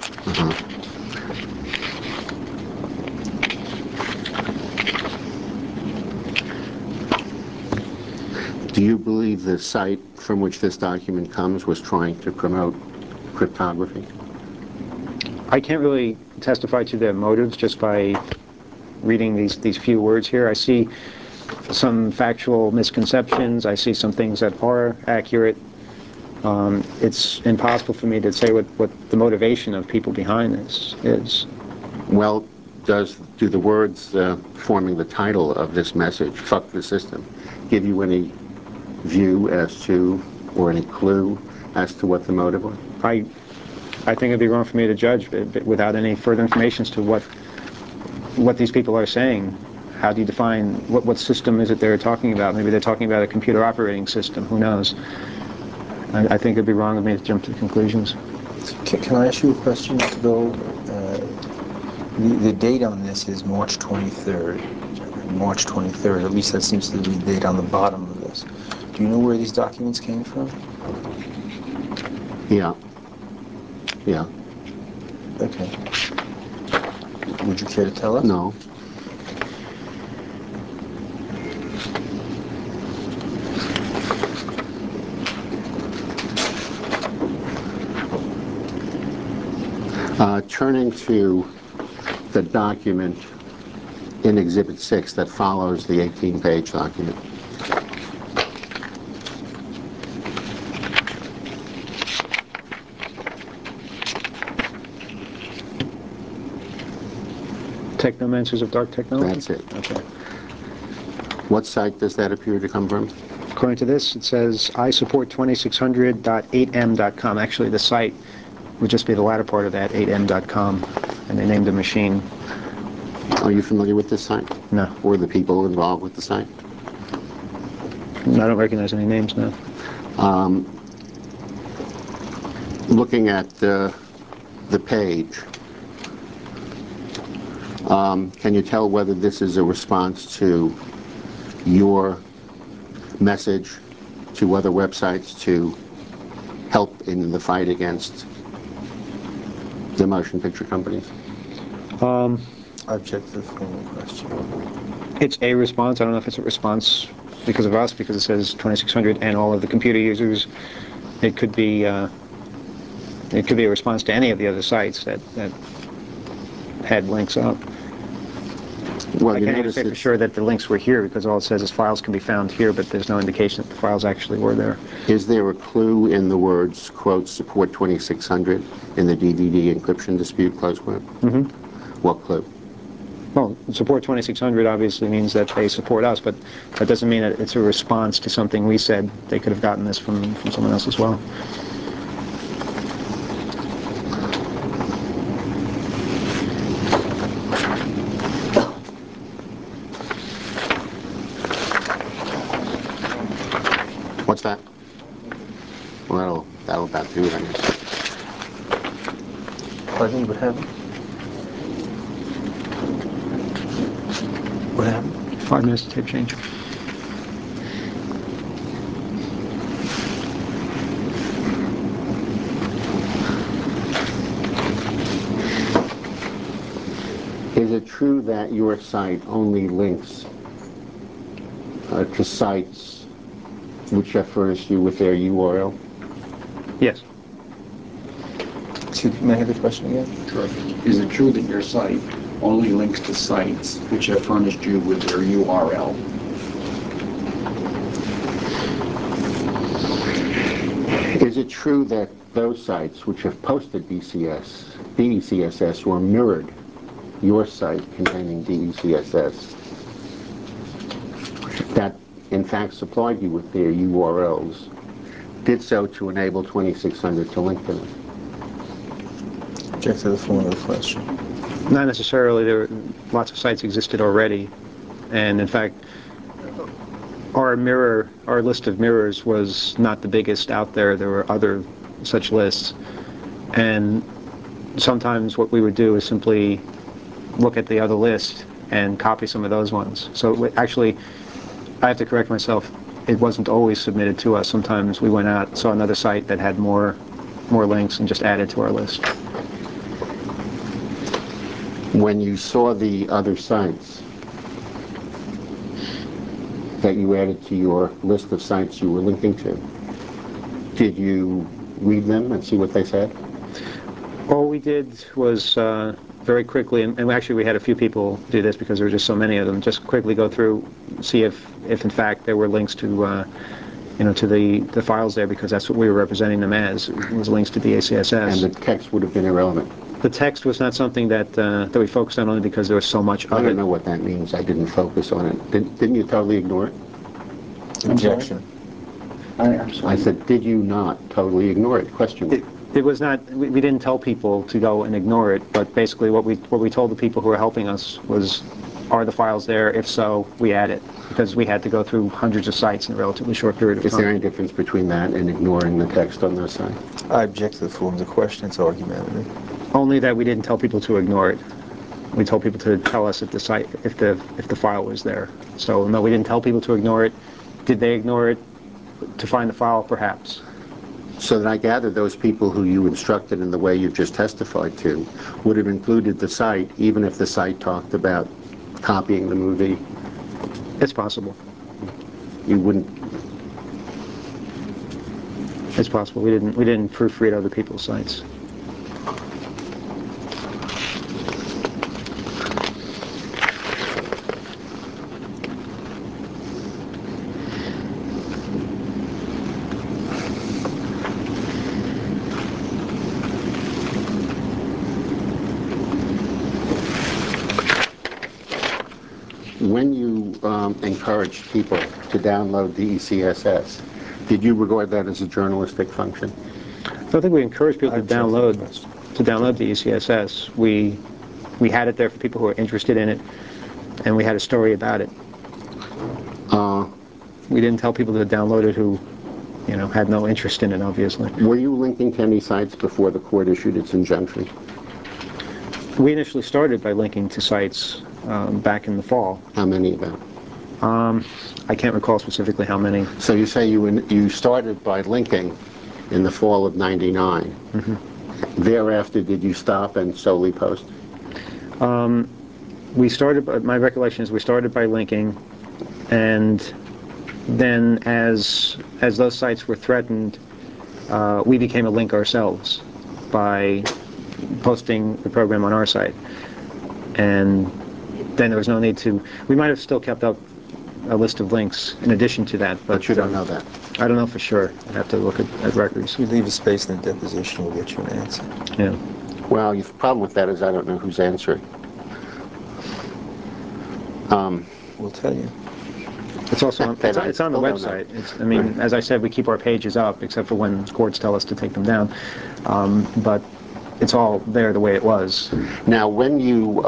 Do you believe the site from which this document comes was trying to promote cryptography? I can't really testify to their motives just by reading these few words here. I see some factual misconceptions. I see some things that are accurate. It's impossible for me to say what the motivation of people behind this is. Well, do the words forming the title of this message, "Fuck the System," give you any view as to, or any clue as to what the motive was? I think it'd be wrong for me to judge without any further information as to what these people are saying. How do you define what system is it they're talking about? Maybe they're talking about a computer operating system. Who knows? I think it'd be wrong of me to jump to conclusions. Can I ask you a question, Mr. Gold? The date on this is March 23rd. March 23rd, at least that seems to be the date on the bottom of this. Do you know where these documents came from? Yeah. Yeah. Okay. Would you care to tell us? No. Turning to the document in Exhibit 6 that follows the 18-page document. Technomancers of Dark Technology? That's it. Okay. What site does that appear to come from? According to this, it says I support 2600.8m.com. Actually, the site would just be the latter part of that, 8m.com, and they named a machine. Are you familiar with this site? No. Or the people involved with the site? I don't recognize any names now. Looking at the page, can you tell whether this is a response to your message to other websites to help in the fight against the motion picture companies? I object to the formal question. It's a response. I don't know if it's a response because of us, because it says 2600 and all of the computer users. It could be a response to any of the other sites that had links up. Well, I can't even say for sure that the links were here because all it says is files can be found here, but there's no indication that the files actually were there. Is there a clue in the words, quote, support 2600 in the DVD encryption dispute, close quote? Mm-hmm. What clue? Well, support 2600 obviously means that they support us, but that doesn't mean that it's a response to something we said. They could have gotten this from someone else as well. What's that? Well, that'll about do it, I guess. Pardon me, what happened? What happened? 5 minutes to tape change. Is it true that your site only links to sites which have furnished you with their URL? Yes. Excuse me, may I have the question again? Sure. Is it true that your site only links to sites which have furnished you with their URL? Is it true that those sites which have posted DECSS or mirrored your site containing DECSS that in fact supplied you with their URLs did so to enable 2600 to link to them? Object to the form of the question. Not necessarily. There were lots of sites existed already, and in fact, our list of mirrors was not the biggest out there. There were other such lists, and sometimes what we would do is simply look at the other list and copy some of those ones. So actually, I have to correct myself. It wasn't always submitted to us. Sometimes we went out, saw another site that had more links, and just added to our list. When you saw the other sites that you added to your list of sites you were linking to, did you read them and see what they said? All we did was very quickly, and actually we had a few people do this because there were just so many of them, just quickly go through, see if in fact there were links to to the files there, because that's what we were representing them as, was links to DECSS. And the text would have been irrelevant. The text was not something that we focused on, only because there was so much of it. I don't know what that means. I didn't focus on it. Didn't you totally ignore it? Objection. I'm sorry. I said, did you not totally ignore it? Question mark. It was not. We didn't tell people to go and ignore it, but basically what we told the people who were helping us was, are the files there? If so, we add it, because we had to go through hundreds of sites in a relatively short period of time. Is there any difference between that and ignoring the text on those sites? I object to the form of the question. It's argumentative. Only that we didn't tell people to ignore it. We told people to tell us if the site, if the file was there. So no, we didn't tell people to ignore it. Did they ignore it to find the file? Perhaps. So that I gather those people who you instructed in the way you've just testified to would have included the site, even if the site talked about copying the movie. It's possible. You wouldn't. It's possible. We didn't proofread other people's sites. When you encouraged people to download DECSS, did you regard that as a journalistic function? I don't think we encouraged people to download DECSS. We had it there for people who were interested in it, and we had a story about it. We didn't tell people to download it who, had no interest in it, obviously. Were you linking to any sites before the court issued its injunction? We initially started by linking to sites back in the fall. How many of them? I can't recall specifically how many. So you say you started by linking in the fall of '99. Mm-hmm. Thereafter, did you stop and solely post? We started. My recollection is we started by linking, and then as those sites were threatened, we became a link ourselves by posting the program on our site, and then there was no need to. We might have still kept up a list of links in addition to that, But you don't know that. I don't know for sure. I'd have to look at records. We leave a space in the deposition. We'll get you an answer. Yeah. Well, the problem with that is I don't know who's answering. We'll tell you. It's also on, it's on the Still don't website. know. Right. As I said, we keep our pages up, except for when courts tell us to take them down. But it's all there the way it was. Now, when you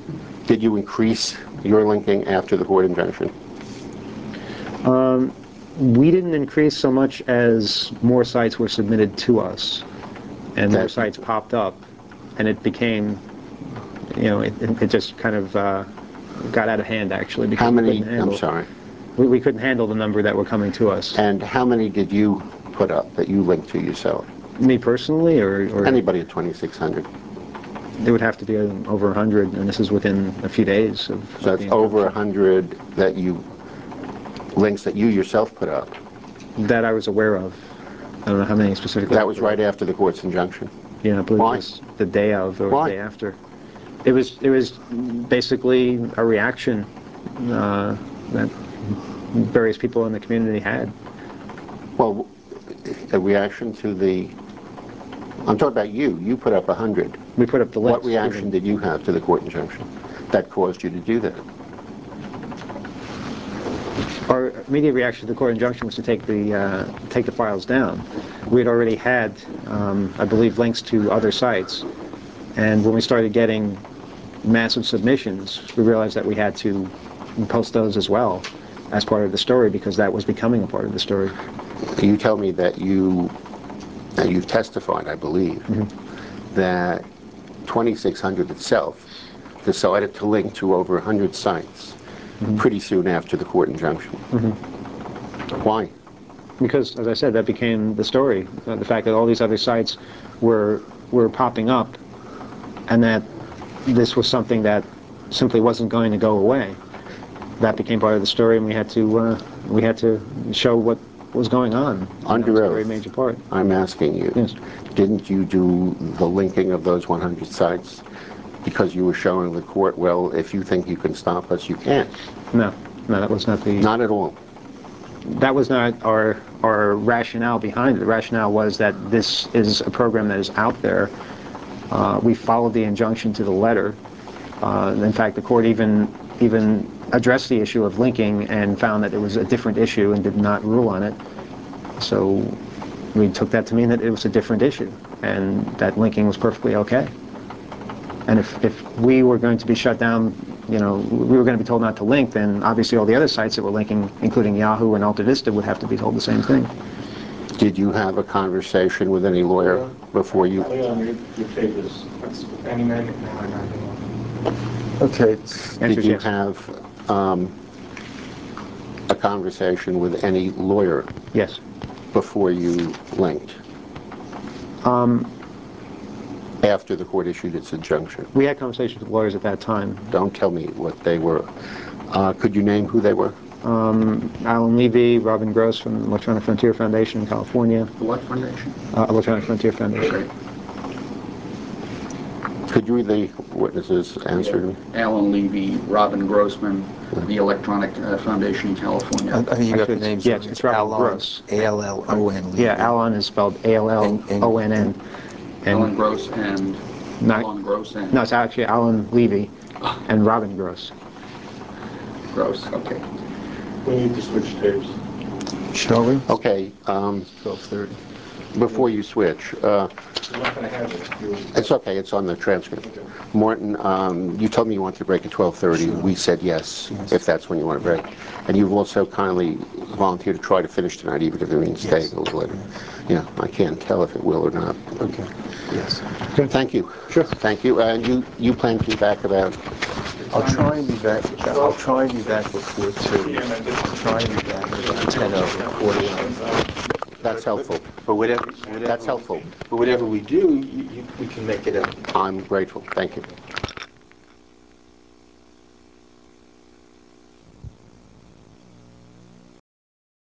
did you increase your linking after the court injunction? We didn't increase so much as more sites were submitted to us, and more sites popped up, and it became, you know, it just kind of got out of hand, actually. Because How many, we couldn't handle, I'm sorry, we couldn't handle the number that were coming to us. and how many did you put up that you linked to yourself? Me personally, or Anybody at 2,600? it would have to be over 100, and this is within a few days of So that's over 100 that you, links that you yourself put up. that I was aware of. I don't know how many specifically. That was right after the court's injunction? Yeah, I believe Why? it was the day of or Why? the day after. It was basically a reaction that various people in the community had. Well, a reaction to the, I'm talking about you. You put up 100. We put up the list. What reaction did you have to the court injunction that caused you to do that? Our immediate reaction to the court injunction was to take the files down. We had already had, I believe, links to other sites, and when we started getting massive submissions, we realized that we had to post those as well as part of the story, because that was becoming a part of the story. You tell me that you've testified, I believe, that 2,600 itself decided to link to over 100 sites pretty soon after the court injunction. Why? Because, as I said, that became the story. The fact that all these other sites were popping up, and that this was something that simply wasn't going to go away. That became part of the story, and we had to show what was going on. Under that was a oath, very major part. I'm asking you, Yes. didn't you do the linking of those 100 sites because you were showing the court, well, if you think you can stop us, you can? No, that was not the. Not at all. That was not our rationale behind it. The rationale was that this is a program that is out there. We followed the injunction to the letter. In fact, the court even addressed the issue of linking and found that it was a different issue and did not rule on it. So we took that to mean that it was a different issue, and that linking was perfectly okay. And if we were going to be shut down, you know, we were going to be told not to link, then obviously all the other sites that were linking, including Yahoo and AltaVista, would have to be told the same thing. Did you have a conversation with any lawyer before you? Leon, your tape is any minute now. Okay. Did you yes. have a conversation with any lawyer Yes. before you linked? After the court issued its injunction? We had conversations with lawyers at that time. Don't tell me what they were. Could you name who they were? Alan Levy, Robin Gross from Electronic Frontier Foundation in California. What foundation? Electronic Frontier Foundation. Could you read the witnesses' answer to me? Alan Levy, Robin Grossman, the Electronic Foundation in California. I think you got the Actually, names. yeah, it's Robin Alon, Gross. A-L-L-O-N. Yeah, Alan is spelled A-L-L-O-N-N. Alan Gross and Not- Alan Gross and No, it's actually Alan Levy and Robin Gross. Gross. Okay. We need to switch tapes. Shall we? Okay, 12:30. before you switch, You're not going to have it. it's okay, it's on the transcript. Morton, you told me you wanted to break at 12:30. Sure. We said yes, if that's when you want to break. And you've also kindly volunteered to try to finish tonight, even if it means staying a little later. Yeah, I can't tell if it will or not. Okay. Yes. Thank you. Sure. Thank you. And you plan to be back about? I'll try and be back. I'll try and be back before 2. I'll try and be back about 10 over, quarter of. That's helpful. But whatever. That's helpful. But whatever we do, we can make it up. I'm grateful. Thank you.